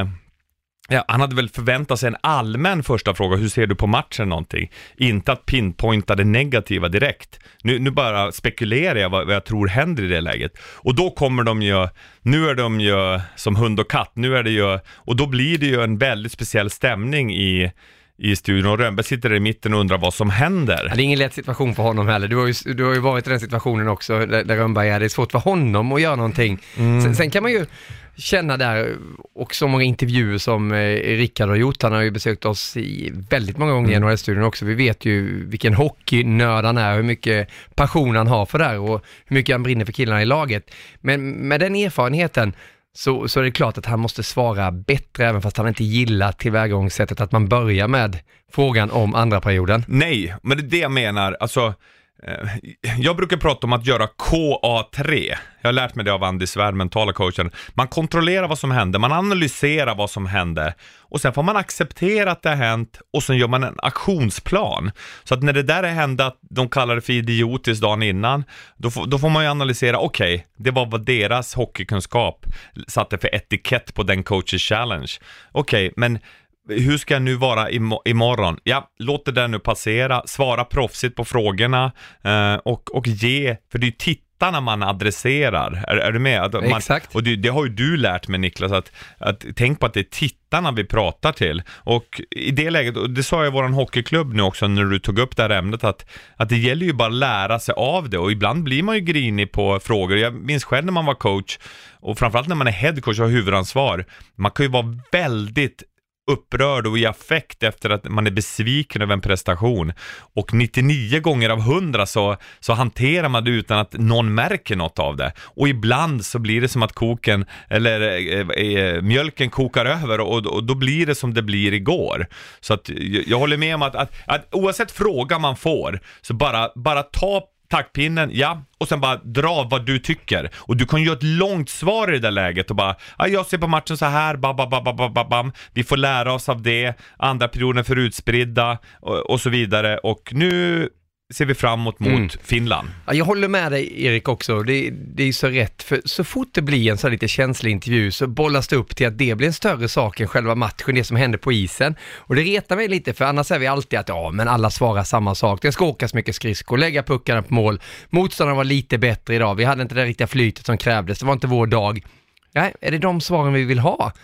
Ja, han hade väl förväntat sig en allmän första fråga, hur ser du på matchen någonting? Inte att pinpointa det negativa direkt. Nu, nu bara spekulerar jag vad, vad jag tror händer i det läget. Och då kommer de ju, nu är de ju som hund och katt, nu är det ju, och då blir det ju en väldigt speciell stämning i i studion, och Rönnberg sitter där i mitten och undrar vad som händer. Ja, det är ingen lätt situation för honom heller. Du har ju, du har ju varit i den situationen också där, där Rönnberg är. Det är svårt för honom att göra någonting. Mm. Sen, sen kan man ju känna där, och så många intervjuer som eh, Rickard har gjort. Han har ju besökt oss i väldigt många gånger mm. i N H L-studion också. Vi vet ju vilken hockeynörd han är, hur mycket passion han har för det här och hur mycket han brinner för killarna i laget. Men med den erfarenheten Så, så är det klart att han måste svara bättre, även fast han inte gillar tillvägagångssättet att man börjar med frågan om andra perioden. Nej, men det är det jag menar. Alltså, eh, jag brukar prata om att göra K A tre. Jag har lärt mig det av Andy Svärd, mentala coachen. Man kontrollerar vad som händer, man analyserar vad som hände, och sen får man acceptera att det har hänt, och sen gör man en aktionsplan. Så att när det där hände att de kallar det för idiotiskt dagen innan, då får, då får man ju analysera, okej, okay, det var vad deras hockeykunskap satte för etikett på den coaches challenge. Okej, okay, men hur ska jag nu vara im- imorgon? Ja, låt det där nu passera, svara proffsigt på frågorna eh, och, och ge, för det är ju tittarna man adresserar. Är, är du med? Att man, Exakt. Och det, det har ju du lärt mig, Niklas, att, att tänk på att det är tittarna vi pratar till. Och i det läget, och det sa jag i våran hockeyklubb nu också när du tog upp det här ämnet, att, att det gäller ju bara att lära sig av det, och ibland blir man ju grinig på frågor. Jag minns själv när man var coach, och framförallt när man är headcoach och har huvudansvar, man kan ju vara väldigt upprörd och i affekt efter att man är besviken över en prestation, och nittionio gånger av hundra så, så hanterar man det utan att någon märker något av det, och ibland så blir det som att koken eller eh, eh, mjölken kokar över, och, och då blir det som det blir igår. Så att jag, jag håller med om att, att, att oavsett fråga man får, så bara, bara ta taktpinnen, ja, och sen bara dra vad du tycker. Och du kan ju göra ett långt svar i det där läget och bara, ja, jag ser på matchen så här, bam, bam, bam, bam, bam, bam. Vi får lära oss av det, andra perioden för utspridda och, och så vidare. Och nu ser vi framåt mot mm. Finland. Ja, jag håller med dig, Erik, också. Det, det är ju så rätt. För så fort det blir en så lite känslig intervju så bollas det upp till att det blir en större sak än själva matchen, det som händer på isen. Och det retar mig lite, för annars är vi alltid att ja, men alla svarar samma sak. Det ska åkas mycket skridskor, lägga puckarna på mål. Motståndarna var lite bättre idag. Vi hade inte det riktiga flytet som krävdes. Det var inte vår dag. Nej, är det de svaren vi vill ha?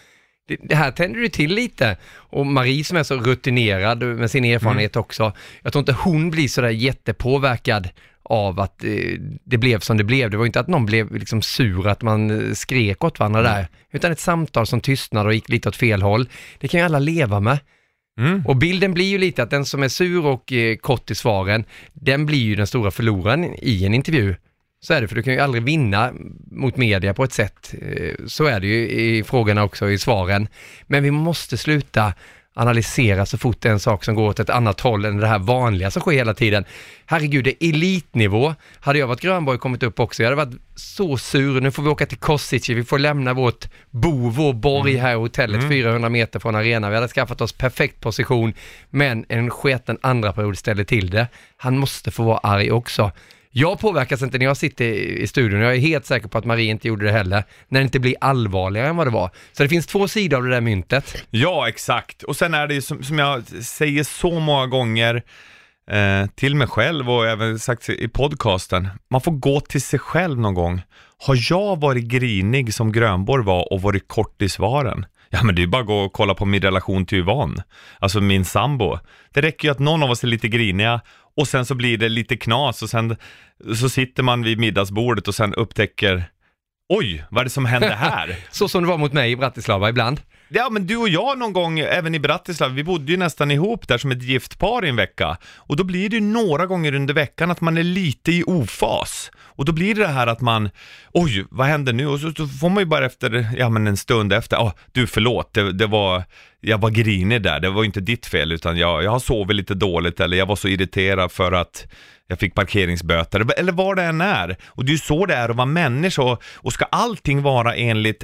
det, det här tänder du till lite. Och Marie som är så rutinerad med sin erfarenhet mm. också, jag tror inte hon blir så där jättepåverkad av att eh, det blev som det blev. Det var inte att någon blev liksom sur, att man skrek åt varandra mm. där, utan ett samtal som tystnade och gick lite åt fel håll. Det kan ju alla leva med. Mm. Och bilden blir ju lite att den som är sur och eh, kort i svaren, den blir ju den stora förloraren i en intervju. Så är det, för du kan ju aldrig vinna mot media på ett sätt. Eh, så är det ju i frågorna också, i svaren. Men vi måste sluta analysera så fort det är en sak som går åt ett annat håll än det här vanliga som sker hela tiden. Herregud, det är elitnivå. Hade jag varit Grönborg kommit upp också, jag hade varit så sur. Nu får vi åka till Kosice, vi får lämna vårt bo, vår borg här i hotellet, mm. fyrahundra meter från arenan. Vi hade skaffat oss perfekt position, men en sketen andra period ställde till det. Han måste få vara arg också. Jag påverkas inte när jag sitter i studion. Jag är helt säker på att Marie inte gjorde det heller. När det inte blir allvarligare än vad det var. Så det finns två sidor av det där myntet. Ja, exakt. Och sen är det som, som jag säger så många gånger eh, till mig själv och även sagt i podcasten. Man får gå till sig själv någon gång. Har jag varit grinig som Grönborg var och varit kort i svaren? Ja, men det är bara att gå och kolla på min relation till Yvonne. Alltså min sambo. Det räcker ju att någon av oss är lite griniga. Och sen så blir det lite knas och sen så sitter man vid middagsbordet och sen upptäcker, oj, vad är det som händer här? Så som det var mot mig i Bratislava ibland. Ja, men du och jag någon gång, även i Bratislava, vi bodde ju nästan ihop där som ett giftpar i en vecka. Och då blir det ju några gånger under veckan att man är lite i ofas. Och då blir det det här att man, oj, vad händer nu? Och så, så får man ju bara efter, ja men en stund efter, ja, du förlåt, det, det var, jag var grinig där, det var inte ditt fel utan jag, jag har sovit lite dåligt eller jag var så irriterad för att jag fick parkeringsböter, eller vad det än är. Och det är ju så det är att vara människa och, och ska allting vara enligt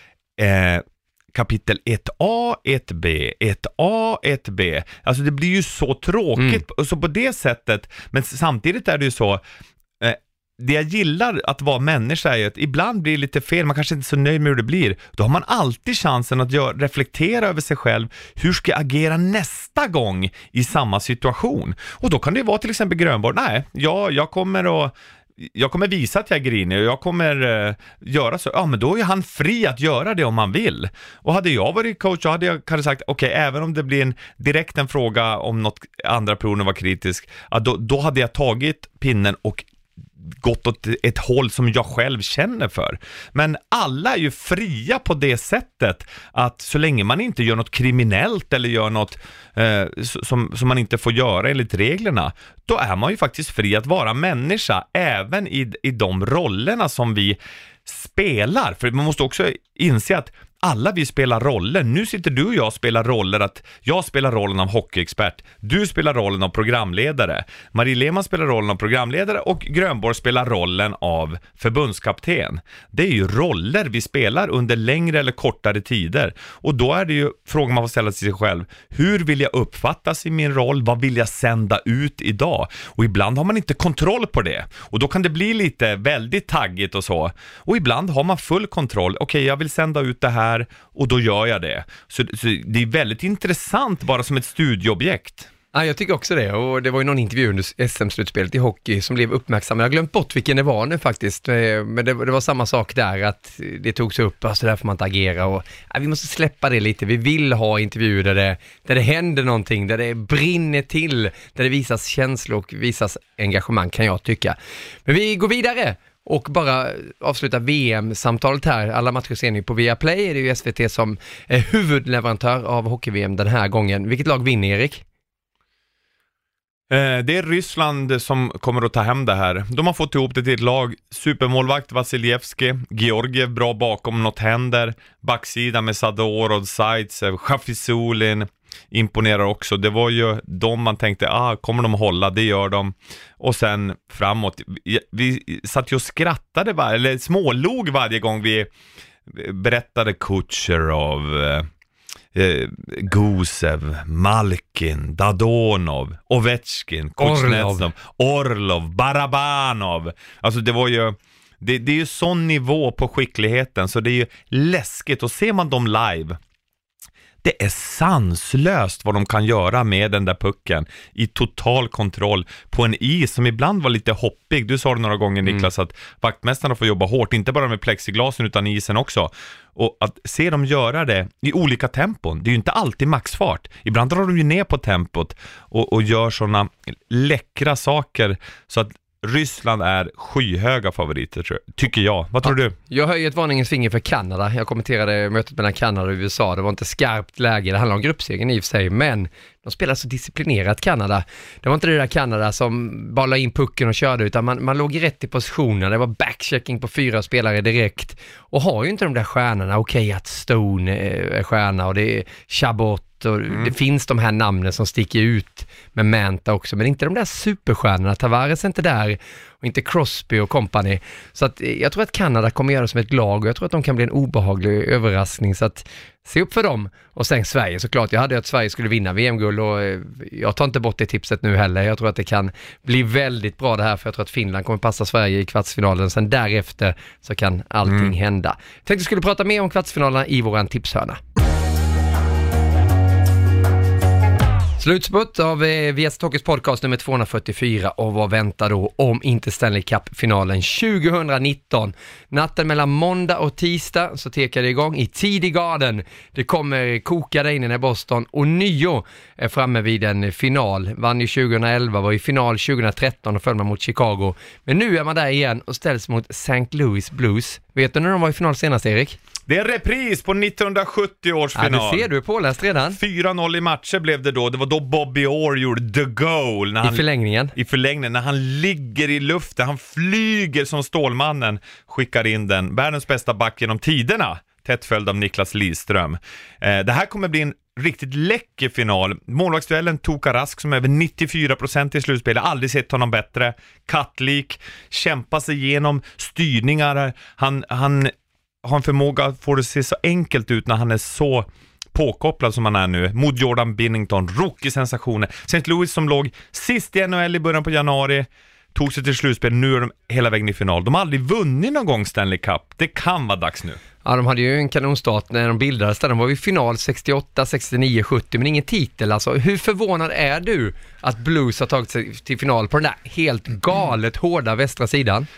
eh, kapitel ett A, ett B, ett A, ett B. Alltså det blir ju så tråkigt. Mm. Så på det sättet, men samtidigt är det ju så, eh, det jag gillar att vara människa är att ibland blir det lite fel, man kanske inte är så nöjd med hur det blir. Då har man alltid chansen att gör, reflektera över sig själv. Hur ska jag agera nästa gång i samma situation? Och då kan det vara till exempel Grönborg, nej, jag, jag kommer att jag kommer visa att jag är grinig och jag kommer uh, göra så. Ja, men då är han fri att göra det om han vill. Och hade jag varit coach så hade jag kanske sagt, okej, okay, även om det blir en, direkt en fråga om något andra personen var kritisk, ja, då, då hade jag tagit pinnen och gått åt ett håll som jag själv känner för. Men alla är ju fria på det sättet att så länge man inte gör något kriminellt eller gör något eh, som, som man inte får göra enligt reglerna, då är man ju faktiskt fri att vara människa även i, i de rollerna som vi spelar. För man måste också inse att alla vi spelar roller. Nu sitter du och jag och spelar roller, att jag spelar rollen av hockeyexpert. Du spelar rollen av programledare. Marie Lehmann spelar rollen av programledare och Grönborg spelar rollen av förbundskapten. Det är ju roller vi spelar under längre eller kortare tider. Och då är det ju frågan man får ställa till sig själv. Hur vill jag uppfattas i min roll? Vad vill jag sända ut idag? Och ibland har man inte kontroll på det. Och då kan det bli lite väldigt taggigt och så. Och ibland har man full kontroll. Okej, okay, jag vill sända ut det här och då gör jag det. Så, så det är väldigt intressant bara som ett studieobjekt. Ja, jag tycker också det. Och det var ju någon intervju under S M-slutspelet i hockey som blev uppmärksam. Jag har glömt bort vilken det var nu faktiskt. Men det, det var samma sak där, att det togs upp. Alltså där får man inte agera. Och, ja, vi måste släppa det lite. Vi vill ha intervjuer där det, där det händer någonting. Där det brinner till. Där det visas känslor och visas engagemang, kan jag tycka. Men vi går vidare. Och bara avsluta V M-samtalet här. Alla matcher ser ni på Viaplay. Det är ju S V T som är huvudleverantör av hockey-V M den här gången. Vilket lag vinner, Erik? Eh, det är Ryssland som kommer att ta hem det här. De har fått ihop det till ett lag. Supermålvakt Vasiljevski, Georgiev bra bakom, något händer. Backsida med Sadorov, Zaitsev, Chafisulin imponerar också. Det var ju de man tänkte, ah, kommer de hålla? Det gör de. Och sen framåt. Vi, vi satt ju och skrattade, var, eller smålog varje gång vi berättade Kucherov, eh, Gusev, Malkin, Dadonov, Ovechkin, Kuznetsov, Orlov, Barabanov. Alltså det var ju det, det är ju sån nivå på skickligheten så det är ju läskigt. Och ser man dem live, Det är sanslöst vad de kan göra med den där pucken i total kontroll på en is som ibland var lite hoppig. Du sa det några gånger, Niklas, mm. att vaktmästarna får jobba hårt, inte bara med plexiglasen utan isen också. Och att se dem göra det i olika tempon, det är ju inte alltid maxfart. Ibland drar de ju ner på tempot och, och gör sådana läckra saker så att Ryssland är skyhöga favoriter, tror jag. Tycker jag. Vad tror ja, du? Jag höjer ett varningens finger för Kanada. Jag kommenterade mötet mellan Kanada och U S A. Det var inte skarpt läge. Det handlar om gruppsegern i och för sig, men de spelar så disciplinerat, Kanada. Det var inte det där Kanada som bara la in pucken och körde, utan man, man låg i rätt i positionen. Det var backchecking på fyra spelare direkt. Och har ju inte de där stjärnorna. Okej, okay, att Stone är stjärna och det är Chabot. Och mm. det finns de här namnen som sticker ut med Manta också, men inte de där superstjärnorna. Tavares är inte där och inte Crosby och company. Så att jag tror att Kanada kommer göra det som ett lag och jag tror att de kan bli en obehaglig överraskning, så att se upp för dem. Och sen Sverige såklart. Jag hade ju att Sverige skulle vinna V M-guld och jag tar inte bort det tipset nu heller. Jag tror att det kan bli väldigt bra det här, för jag tror att Finland kommer passa Sverige i kvartsfinalen. Sen därefter så kan allting mm. hända. Jag tänkte att vi skulle prata mer om kvartsfinalerna i våran tipshörna. Slutspurt av eh, Viasat Hockeys podcast nummer tvåhundrafyrtiofyra, och vad väntar då om inte Stanley Cup-finalen tjugonitton? Natten mellan måndag och tisdag så tekar det igång i T D Garden. Det kommer koka där inne när Boston och nio är framme vid en final. Vann ju tjugoelva, var i final tjugotretton och föll man mot Chicago. Men nu är man där igen och ställs mot Saint Louis Blues. Vet du när de var i final senast, Erik? Det är en repris på nittonhundrasjuttio års final. Ja, det ser du, påläst redan. fyra noll i matcher blev det då. Det var då Bobby Orr gjorde the goal. När han, I förlängningen. I förlängningen, när han ligger i luften. Han flyger som Stålmannen, skickar in den. Världens bästa back genom tiderna. Tätt följd av Niklas Lidström. Eh, det här kommer bli en riktigt läcker final. Målvaktsduellen Tuukka Rask som är över nittiofyra procent i slutspelet. Aldrig sett honom bättre. Kattlik. Kämpar sig igenom styrningar. Han... han har en förmåga att få det se så enkelt ut när han är så påkopplad som han är nu. Mot Jordan Binnington, rookie-sensationer. Saint Louis som låg sist i N H L i början på januari, tog sig till slutspel. Nu är de hela vägen i final. De har aldrig vunnit någon gång Stanley Cup. Det kan vara dags nu. Ja, de hade ju en kanonstart när de bildades. De var i final sextioåtta, sextionio, sjuttio, men ingen titel. Alltså, hur förvånad är du att Blues har tagit sig till final på den där helt galet hårda västra sidan?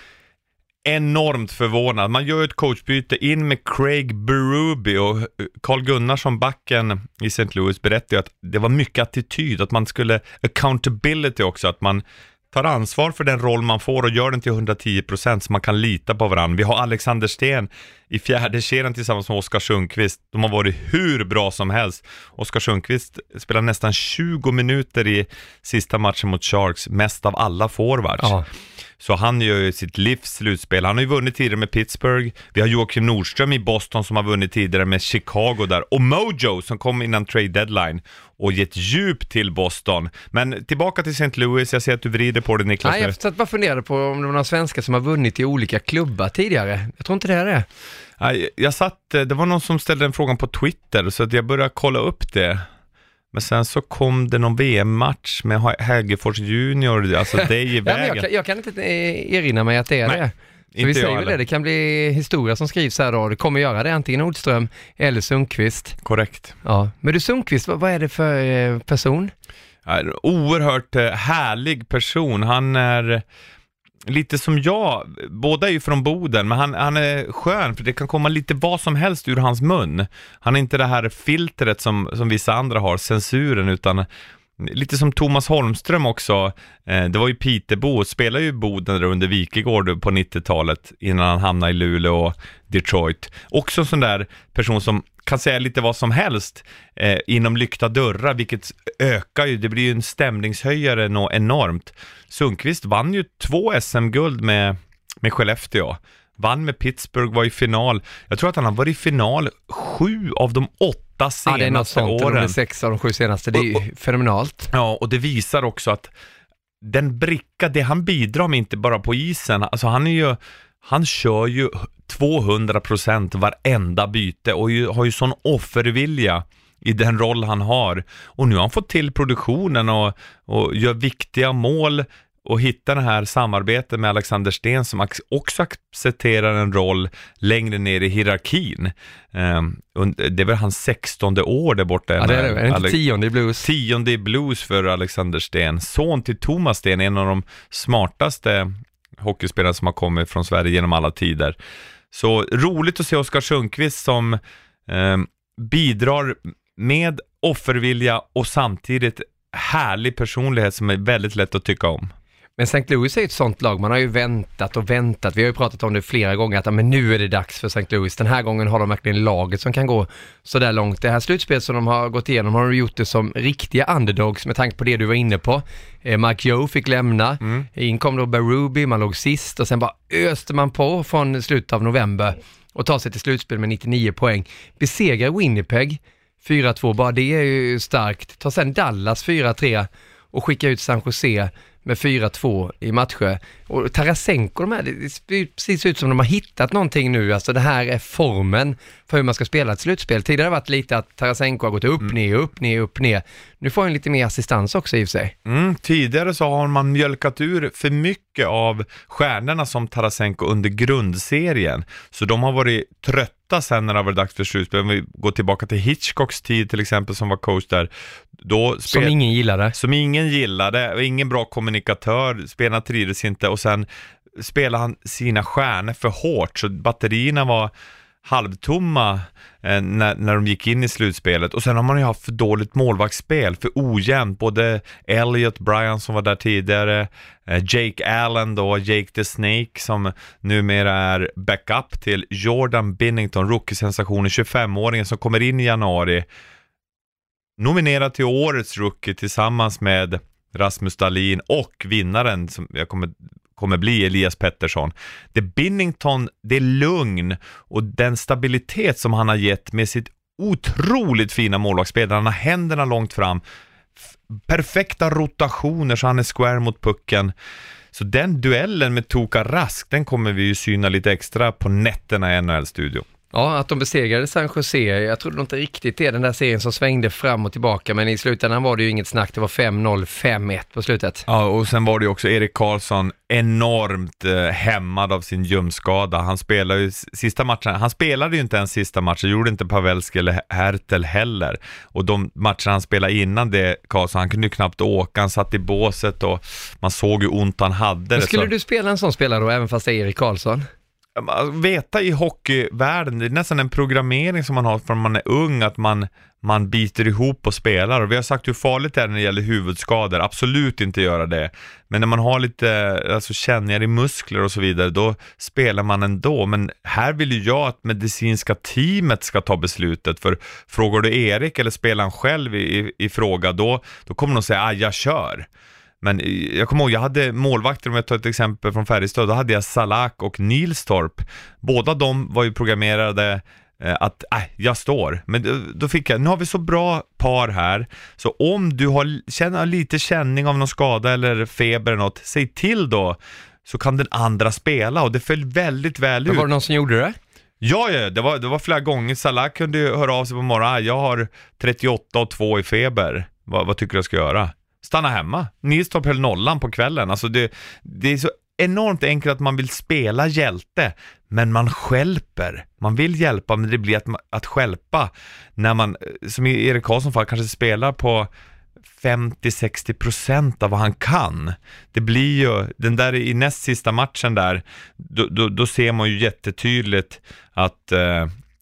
Enormt förvånad. Man gör ett coachbyte in med Craig Berube, och Carl Gunnarsson, backen i Saint Louis, berättade att det var mycket attityd, att man skulle accountability också, att man tar ansvar för den roll man får och gör den till hundratio procent så man kan lita på varandra. Vi har Alexander Sten i fjärde serien tillsammans med Oskar Sundqvist. De har varit hur bra som helst. Oskar Sundqvist spelar nästan tjugo minuter i sista matchen mot Sharks, mest av alla forwards. Ja. Så han gör ju sitt livs slutspel. Han har ju vunnit tidigare med Pittsburgh. Vi har Joakim Nordström i Boston som har vunnit tidigare med Chicago där. Och Mojo som kom innan trade deadline och gett djup till Boston. Men tillbaka till Saint Louis. Jag ser att du vrider på det, Niklas. Nej, jag satt bara funderade på om det var några svenskar som har vunnit i olika klubbar tidigare. Jag tror inte det är det. Nej, jag satt, det var någon som ställde en frågan på Twitter så att jag började kolla upp det. Men sen så kom det någon V M-match med Hägerfors Junior, alltså det är i vägen. Ja, jag, kan, jag kan inte erinra mig att det är Nej, det. Så vi säger väl det, det kan bli historia som skrivs här då. Det kommer göra det antingen Nordström eller Sundqvist. Korrekt. Ja, men du Sundqvist, vad, vad är det för person? Ja, oerhört härlig person. Han är lite som jag, båda är ju från Boden, men han, han är skön för det kan komma lite vad som helst ur hans mun. Han är inte det här filtret som, som vissa andra har, censuren, utan lite som Thomas Holmström också. Eh, det var ju Peterbo, spelade ju i Boden under Wikegård på nittiotalet innan han hamnade i Luleå och Detroit. Också en sån där person som kan säga lite vad som helst eh, inom lyckta dörrar, vilket ökar ju, det blir ju en stämningshöjare nå enormt. Sundqvist vann ju två S M-guld med, med Skellefteå. Vann med Pittsburgh, var i final. Jag tror att han har varit i final sju av de åtta senaste åren. Ja, det är något sånt, åren. De sex av de sju senaste, det är ju och, och, fenomenalt. Ja, och det visar också att den bricka, det han bidrar med inte bara på isen, alltså han är ju, han kör ju tvåhundra procent varenda byte och ju, har ju sån offervilja i den roll han har. Och nu har han fått till produktionen och, och gör viktiga mål och hitta det här samarbetet med Alexander Sten som också accepterar en roll längre ner i hierarkin. Um, det är väl hans sextonde år där borta. Ja, det är det. Är det inte Ale- tionde i blues? Tionde i blues för Alexander Sten. Son till Thomas Sten, en av de smartaste hockeyspelare som har kommit från Sverige genom alla tider. Så roligt att se Oskar Sundqvist som eh, bidrar med offervilja och samtidigt härlig personlighet som är väldigt lätt att tycka om. Men Saint Louis är ett sånt lag, man har ju väntat och väntat. Vi har ju pratat om det flera gånger, att ja, men nu är det dags för Saint Louis. Den här gången har de verkligen laget som kan gå så där långt. Det här slutspelet som de har gått igenom har de gjort det som riktiga underdogs med tanke på det du var inne på. Eh, Mark Joe fick lämna, mm. in kom då Berube, man låg sist och sen bara öste man på från slutet av november och tar sig till slutspel med nittionio poäng. Besegrar Winnipeg fyra två, bara det är ju starkt. Tar sen Dallas fyra tre och skickar ut San Jose med fyra två i matcher. Och Tarasenko, de här, det ser precis ut som de har hittat någonting nu. Alltså det här är formen för hur man ska spela ett slutspel. Tidigare har det varit lite att Tarasenko har gått upp, mm. ner, upp, ner, upp, ner. Nu får han lite mer assistans också i och för sig. Mm, tidigare så har man mjölkat ur för mycket av stjärnorna som Tarasenko under grundserien. Så de har varit trötta sen när det var dags för slutspel. Om vi går tillbaka till Hitchcocks tid till exempel som var coach där. Då spel- som ingen gillade. Som ingen gillade. Ingen bra kommunikatör. Spelarna trivdes inte. Och sen spelade han sina stjärnor för hårt. Så batterierna var halvtomma eh, när, när de gick in i slutspelet. Och sen har man ju haft för dåligt målvaktsspel. För ojämnt. Både Elliot Bryan som var där tidigare. Eh, Jake Allen då. Jake the Snake som numera är backup till Jordan Binnington. Rookie-sensationen. tjugofemåringen som kommer in i januari. Nominerad till årets rookie tillsammans med Rasmus Dahlin och vinnaren som jag kommer, kommer bli Elias Pettersson. Det Binnington, det är lugn och den stabilitet som han har gett med sitt otroligt fina målvaktsspel. Han har händerna långt fram. Perfekta rotationer så han är square mot pucken. Så den duellen med Tuukka Rask, den kommer vi ju syna lite extra på nätterna i N H L-studio. Ja, att de besegrade San Jose, jag trodde inte riktigt det, den där serien som svängde fram och tillbaka, men i slutändan var det ju inget snack, det var fem noll, fem ett på slutet. Ja, och sen var det ju också Erik Karlsson enormt eh, hämmad av sin ljumskada. Han spelade ju sista matchen, han spelade ju inte ens sista matchen, gjorde inte Pavelski eller Hertel heller. Och de matcher han spelade innan det, Karlsson, han kunde ju knappt åka, han satt i båset och man såg hur ont han hade. Men skulle så... du spela en sån spelare då, även fast det är Erik Karlsson? Veta i hockeyvärlden, det är nästan en programmering som man har från man är ung, att man, man biter ihop och spelar. Och vi har sagt hur farligt det är när det gäller huvudskador, absolut inte göra det. Men när man har lite alltså, känningar i muskler och så vidare, då spelar man ändå. Men här vill ju jag att medicinska teamet ska ta beslutet. För frågar du Erik eller spelar han själv i, i, i fråga, då, då kommer de säga, ah, jag kör. Men jag kommer ihåg, jag hade målvakter, om jag tar ett exempel från Färjestad, då hade jag Salak och Nilstorp. Båda de var ju programmerade eh, att äh, jag står. Men då, då fick jag, nu har vi så bra par här, så om du har känner lite känning av någon skada eller feber eller något, säg till då, så kan den andra spela. Och det föll väldigt väl ut. Men var det någon som gjorde det? Ja, ja det, var, det var flera gånger. Salak kunde ju höra av sig på morgonen, ah, jag har trettioåtta och två i feber. Va, vad tycker du jag ska göra? Stanna hemma. Nilstorp höll nollan på kvällen. Alltså det, det är så enormt enkelt att man vill spela hjälte, men man skälper. Man vill hjälpa, men det blir att, att skälpa när man, som i Erik Karlsson fall, kanske spelar på femtio till sextio procent av vad han kan. Det blir ju, den där i näst sista matchen där, då, då, då ser man ju jättetydligt att eh,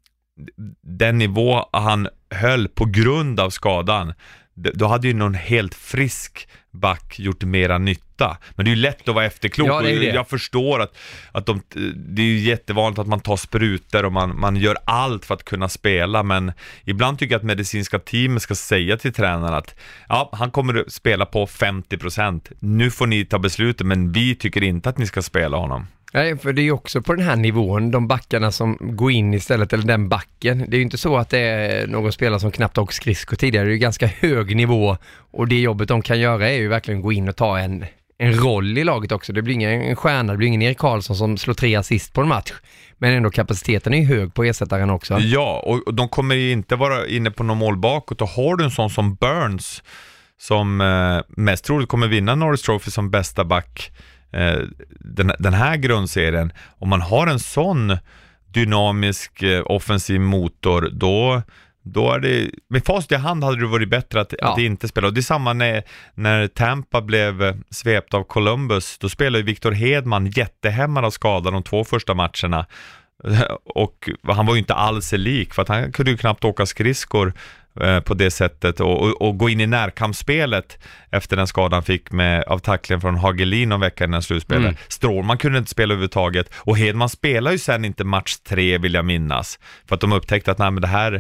den nivå han höll på grund av skadan, då hade ju någon helt frisk back gjort mera nytta. Men det är ju lätt att vara efterklok. Ja, det är det. Jag förstår att, att de, det är ju jättevanligt att man tar sprutor och man, man gör allt för att kunna spela. Men ibland tycker jag att medicinska teamet ska säga till tränaren att ja, han kommer att spela på femtio procent. Nu får ni ta beslutet, men vi tycker inte att ni ska spela honom. Nej, för det är ju också på den här nivån, de backarna som går in istället, eller den backen. Det är ju inte så att det är någon spelare som knappt åkt skridskor tidigare. Det är ju ganska hög nivå, och det jobbet de kan göra är ju verkligen gå in och ta en, en roll i laget också. Det blir ingen stjärna, det blir ingen Erik Karlsson som slår tre assist på en match. Men ändå kapaciteten är ju hög på ersättaren också. Ja, och de kommer ju inte vara inne på någon mål bakåt. Och har du en sån som Burns som eh, mest troligt kommer vinna Norris Trophy som bästa back eh, den, den här grundserien. Om man har en sån dynamisk eh, offensiv motor, då Då är det, med fast i hand hade det varit bättre att, ja. att inte spela. Och det är samma när, när Tampa blev svept av Columbus. Då spelade Victor Hedman jättehämmad av skada de två första matcherna. Och han var ju inte alls lik, för att han kunde ju knappt åka skridskor eh, på det sättet. Och, och, och gå in i närkampsspelet efter den skadan han fick med, av tacklingen från Hagelin om veckan innan slutspelet. Mm. Strålman kunde inte spela överhuvudtaget. Och Hedman spelar ju sen inte match tre, vill jag minnas. För att de upptäckte att nej, men det här...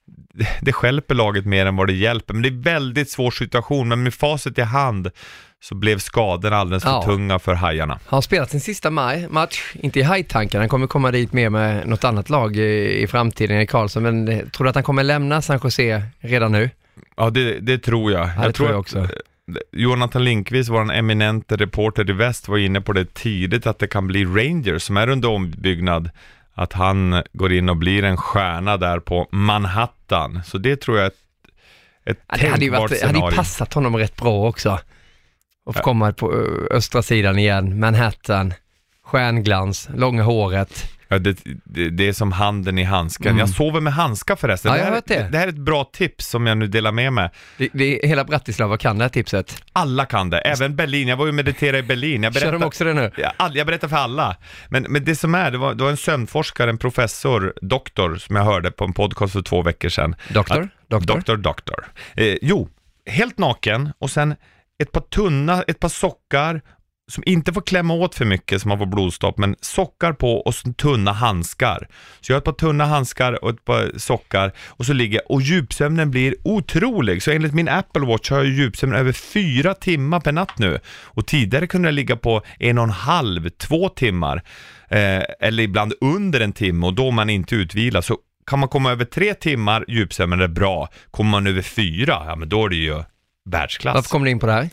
det stjälper laget mer än vad det hjälper. Men det är väldigt svår situation. Men med facit i hand så blev skadorna alldeles för ja. tunga för hajarna. Han har spelat sin sista maj match, inte i hajtanken. Han kommer komma dit med med något annat lag i, i framtiden i Karlsson. Men tror du att han kommer lämna San Jose redan nu? Ja, det, det tror jag. Ja, det jag tror tror jag också. Att, Jonathan Lindqvist, vår eminent reporter i väst, var inne på det tidigt att det kan bli Rangers som är under ombyggnad. Att han går in och blir en stjärna där på Manhattan. Så det tror jag är ett, ett ja, det hade ju varit, hade ju passat honom rätt bra också. Och få ja. komma på östra sidan igen. Manhattan, stjärnglans, långa håret. Ja, det, det, det är som handen i handsken. Mm. Jag sover med handskar förresten. Ja, det, jag här, det. det här är ett bra tips som jag nu delar med mig. Det, det, hela Bratislava kan det här tipset. Alla kan det, även Berlin. Jag var ju meditera i Berlin. Jag berättar, Kör de också det nu? Jag, all, jag berättar för alla. Men, men det som är, det var, det var en sömnforskare, en professor, doktor, som jag hörde på en podcast för två veckor sedan. Doktor? Att, doktor? Doktor, doktor. Eh, jo, helt naken och sen ett par tunna, ett par sockar som inte får klämma åt för mycket som man får blodstopp, men sockar på och tunna handskar. Så jag har ett par tunna handskar och ett par sockar och så ligger, och djupsömnen blir otrolig. Så enligt min Apple Watch har jag djupsömn över fyra timmar per natt nu. Och tidigare kunde jag ligga på en och en halv, två timmar. Eh, eller ibland under en timme, och då man inte utvilar. Så kan man komma över tre timmar djupsömn är det bra. Kommer man över fyra, ja men då är det ju världsklass. Varför kom du in på det här?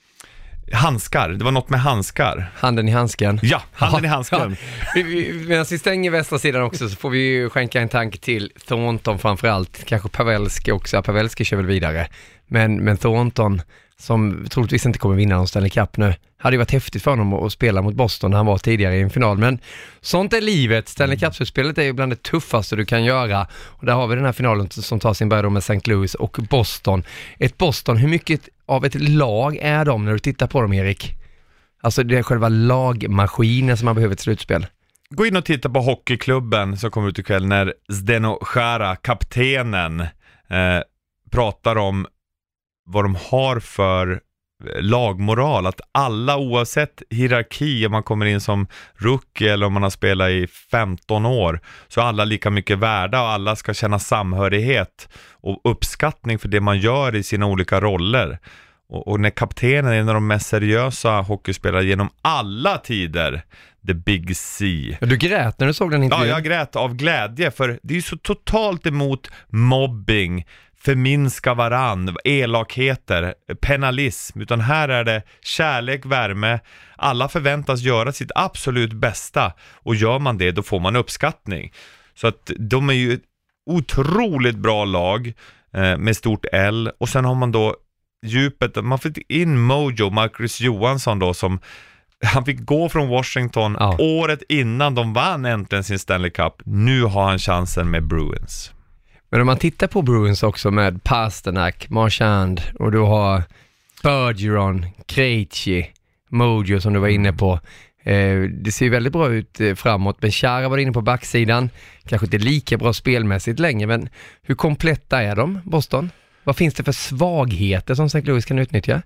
Handskar, det var något med handskar. Handen i handsken. Ja, handen ja, i handsken. Ja. Medan vi stänger västra sidan också så får vi ju skänka en tanke till Thornton framförallt. Kanske Pavelski också. Pavelski kör väl vidare. Men, men Thornton, som troligtvis inte kommer vinna någon Stanley Cup nu, hade ju varit häftigt för honom att spela mot Boston när han var tidigare i en final. Men sånt är livet. Stanley Cup-spelet är ju bland det tuffaste du kan göra. Och där har vi den här finalen som tar sin början med Saint Louis och Boston. Ett Boston, hur mycket av ett lag är de när du tittar på dem, Erik? Alltså det är själva lagmaskinen som man behöver ett slutspel. Gå in och titta på hockeyklubben som kommer ut ikväll när Zdeno Chara, kaptenen, eh, pratar om vad de har för lagmoral, att alla oavsett hierarki, om man kommer in som rookie eller om man har spelat i femton år, så är alla lika mycket värda och alla ska känna samhörighet och uppskattning för det man gör i sina olika roller. Och, och när kaptenen är en av de mest seriösa hockeyspelare genom alla tider, The Big C. Du grät när du såg den intervjun? Ja, jag grät av glädje, för det är ju så totalt emot mobbing, förminska varann, elakheter, penalism, utan här är det kärlek, värme. Alla förväntas göra sitt absolut bästa, och gör man det, då får man uppskattning. Så att de är ju ett otroligt bra lag eh, med stort L, och sen har man då djupet, man fick in Mojo, Marcus Johansson då, som han fick gå från Washington ja. året innan de vann äntligen sin Stanley Cup. Nu har han chansen med Bruins. Men om man tittar på Bruins också med Pasternak, Marchand, och du har Bergeron, Krejci, Mojo som du var inne på. Eh, det ser väldigt bra ut eh, framåt. Men Chara var inne på backsidan. Kanske inte lika bra spelmässigt längre, men hur kompletta är de, Boston? Vad finns det för svagheter som Saint Louis kan utnyttja?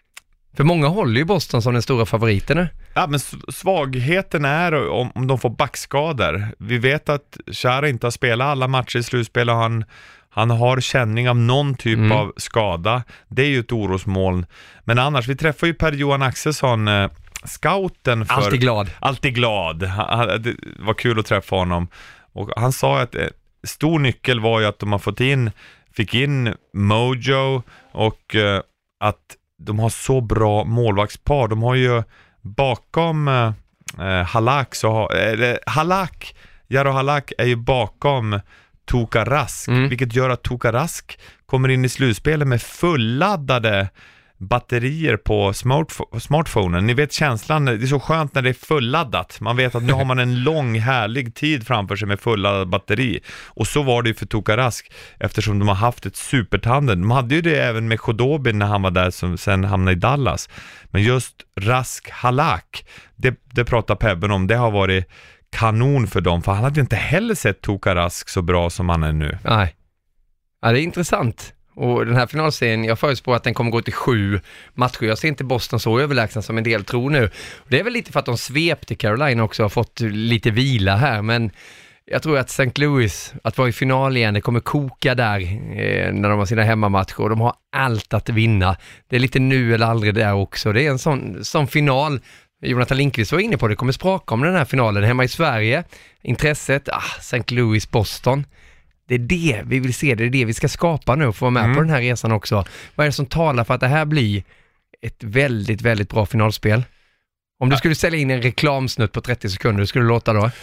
För många håller ju Boston som den stora favoriten nu. Ja, men svagheten är om, om de får backskador. Vi vet att Chara inte har spelat alla matcher i slutspel, och han, han har känning av någon typ mm. av skada. Det är ju ett orosmoln. Men annars, vi träffar ju Per-Johan Axelsson, eh, scouten för... Alltid glad. Alltid glad. Han, det var kul att träffa honom. Och han sa att eh, stor nyckel var ju att de har fått in, fick in Mojo, och eh, att de har så bra målvaktspar. De har ju bakom eh, Halak så har, eh, Halak, Jaro Halak är ju bakom Tuukka Rask, Mm. vilket gör att Tuukka Rask kommer in i slutspelet med fulladdade batterier på smartf- smartphonen. Ni vet känslan, det är så skönt när det är fulladdat. Man vet att nu har man en lång härlig tid framför sig med fulladdat batteri. Och så var det ju för Tuukka Rask eftersom de har haft ett supertanden. De hade ju det även med Khudobin när han var där som sen hamnade i Dallas. Men just Rask Halak, det, det pratar Pebben om, det har varit kanon för dem. För han hade inte heller sett Tuukka Rask så bra som han är nu. Nej. Ja, det är intressant. Och den här finalserien, jag förutspår att den kommer gå till sju matcher. Jag ser inte Boston så överlägsen som en del tror nu. Det är väl lite för att de svepte Carolina också och har fått lite vila här. Men jag tror att Saint Louis, att vara i final igen, det kommer koka där eh, när de har sina hemmamatcher. Och de har allt att vinna. Det är lite nu eller aldrig där också. Det är en sån, sån final. Jonathan Lindqvist var inne på det. Det kommer spraka om den här finalen hemma i Sverige. Intresset, ah, Saint Louis, Boston. Det är det vi vill se, det är det vi ska skapa nu och få vara med mm. på den här resan också. Vad är det som talar för att det här blir ett väldigt, väldigt bra finalspel? Om du skulle sälja in en reklamsnutt på trettio sekunder, hur skulle det låta då?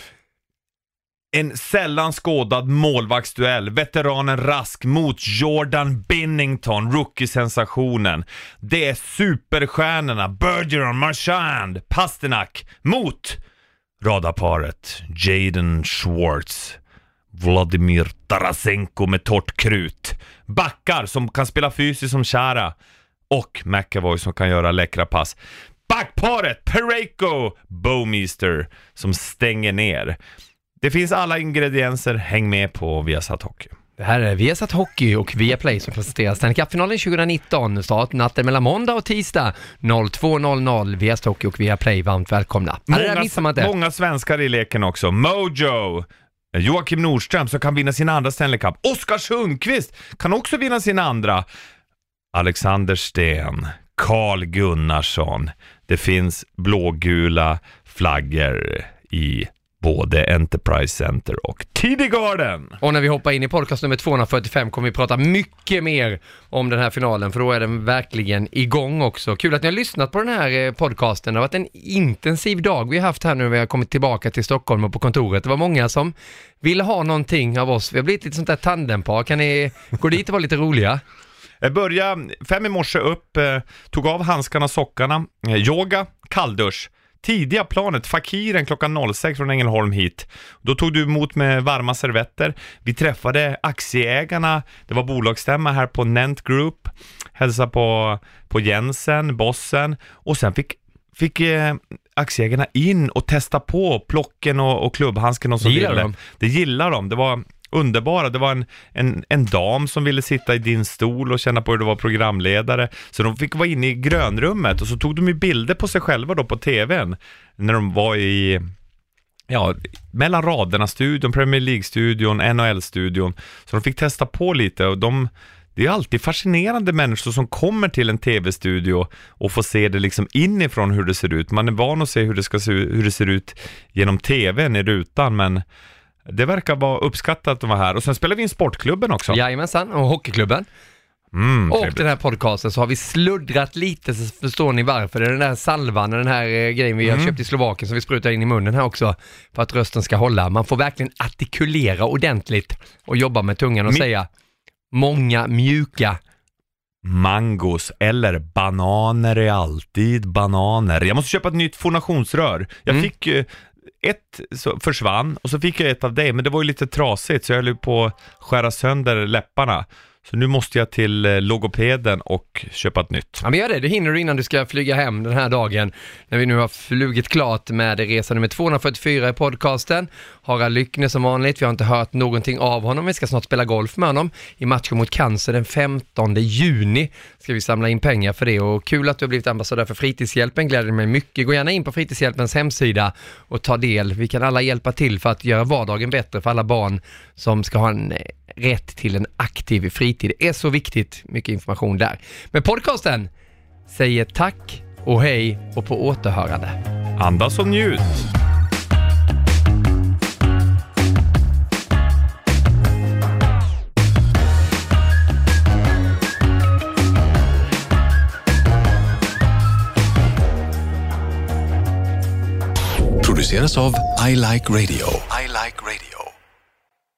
En sällan skådad målvaktsduell. Veteranen Rask mot Jordan Binnington, rookie-sensationen. Det är superstjärnorna Bergeron, Marchand, Pasternak mot radarparet Jaden Schwartz, Vladimir Tarasenko med torrt krut. Backar som kan spela fysiskt som Chara och McAvoy som kan göra läckra pass. Backparet Parayko Bowmeister som stänger ner. Det finns alla ingredienser, häng med på Viasat Hockey. Det här är Viasat Hockey och Viaplay som presenterar Stanley Cup-finalen tjugonitton. Start natten mellan måndag och tisdag två noll noll. Viasat Hockey och Viaplay, varmt välkomna. Många, många svenskar i leken också. Mojo, Joakim Nordström som kan vinna sin andra Stanley Cup. Oskar Sundqvist kan också vinna sin andra. Alexander Sten, Carl Gunnarsson. Det finns blågula flaggor i både Enterprise Center och T D Garden. Och när vi hoppar in i podcast nummer tvåhundrafyrtiofem kommer vi prata mycket mer om den här finalen, för då är den verkligen igång också. Kul att ni har lyssnat på den här podcasten. Det har varit en intensiv dag vi har haft här nu när vi har kommit tillbaka till Stockholm och på kontoret. Det var många som ville ha någonting av oss. Vi har blivit lite sånt där tandempar. Kan ni gå dit och vara lite roliga? Jag började fem i morse upp, eh, tog av handskarna och sockarna, eh, yoga, kalldusch. Tidiga planet, Fakiren klockan noll sex från Ängelholm hit. Då tog du emot med varma servetter. Vi träffade aktieägarna. Det var bolagsstämma här på Nent Group. Hälsa på, på Jensen, bossen. Och sen fick, fick eh, aktieägarna in och testa på plocken och, och klubbhandsken och så vidare. Det gillar de. Det var underbara. Det var en, en, en dam som ville sitta i din stol och känna på hur det var programledare. Så de fick vara inne i grönrummet och så tog de ju bilder på sig själva då på tvn när de var i, ja, mellan raderna-studion, Premier League-studion, N H L-studion. Så de fick testa på lite och de, det är alltid fascinerande människor som kommer till en tv-studio och får se det liksom inifrån hur det ser ut. Man är van att se hur det, ska se, hur det ser ut genom tvn i rutan, men det verkar vara uppskattat att de var här. Och sen spelar vi in sportklubben också. Jajamensan, och hockeyklubben. Mm, och den här podcasten så har vi sluddrat lite, så förstår ni varför. Det är den där salvan, den här eh, grejen vi mm. har köpt i Slovakien som vi sprutar in i munnen här också för att rösten ska hålla. Man får verkligen artikulera ordentligt och jobba med tungan och Mi- säga många mjuka mangos eller bananer är alltid bananer. Jag måste köpa ett nytt fonationsrör. Jag mm. fick ju ett så försvann och så fick jag ett av dig, men det var ju lite trasigt så jag höll på att skära sönder läpparna. Så nu måste jag till logopeden och köpa ett nytt. Ja, men gör det. Det hinner du innan du ska flyga hem den här dagen. När vi nu har flugit klart med resa nummer tvåhundrafyrtiofyra i podcasten. Harald Lyckne som vanligt. Vi har inte hört någonting av honom. Vi ska snart spela golf med honom i matchen mot Cancer den femtonde juni. Ska vi samla in pengar för det. Och kul att du har blivit ambassadör för Fritidshjälpen. Gläder mig mycket. Gå gärna in på Fritidshjälpens hemsida och ta del. Vi kan alla hjälpa till för att göra vardagen bättre för alla barn som ska ha en rätt till en aktiv fritid. Det är så viktigt, mycket information där. Men podcasten säger tack och hej och på återhörande. Andas och njut. Produceras av I Like Radio. I Like Radio.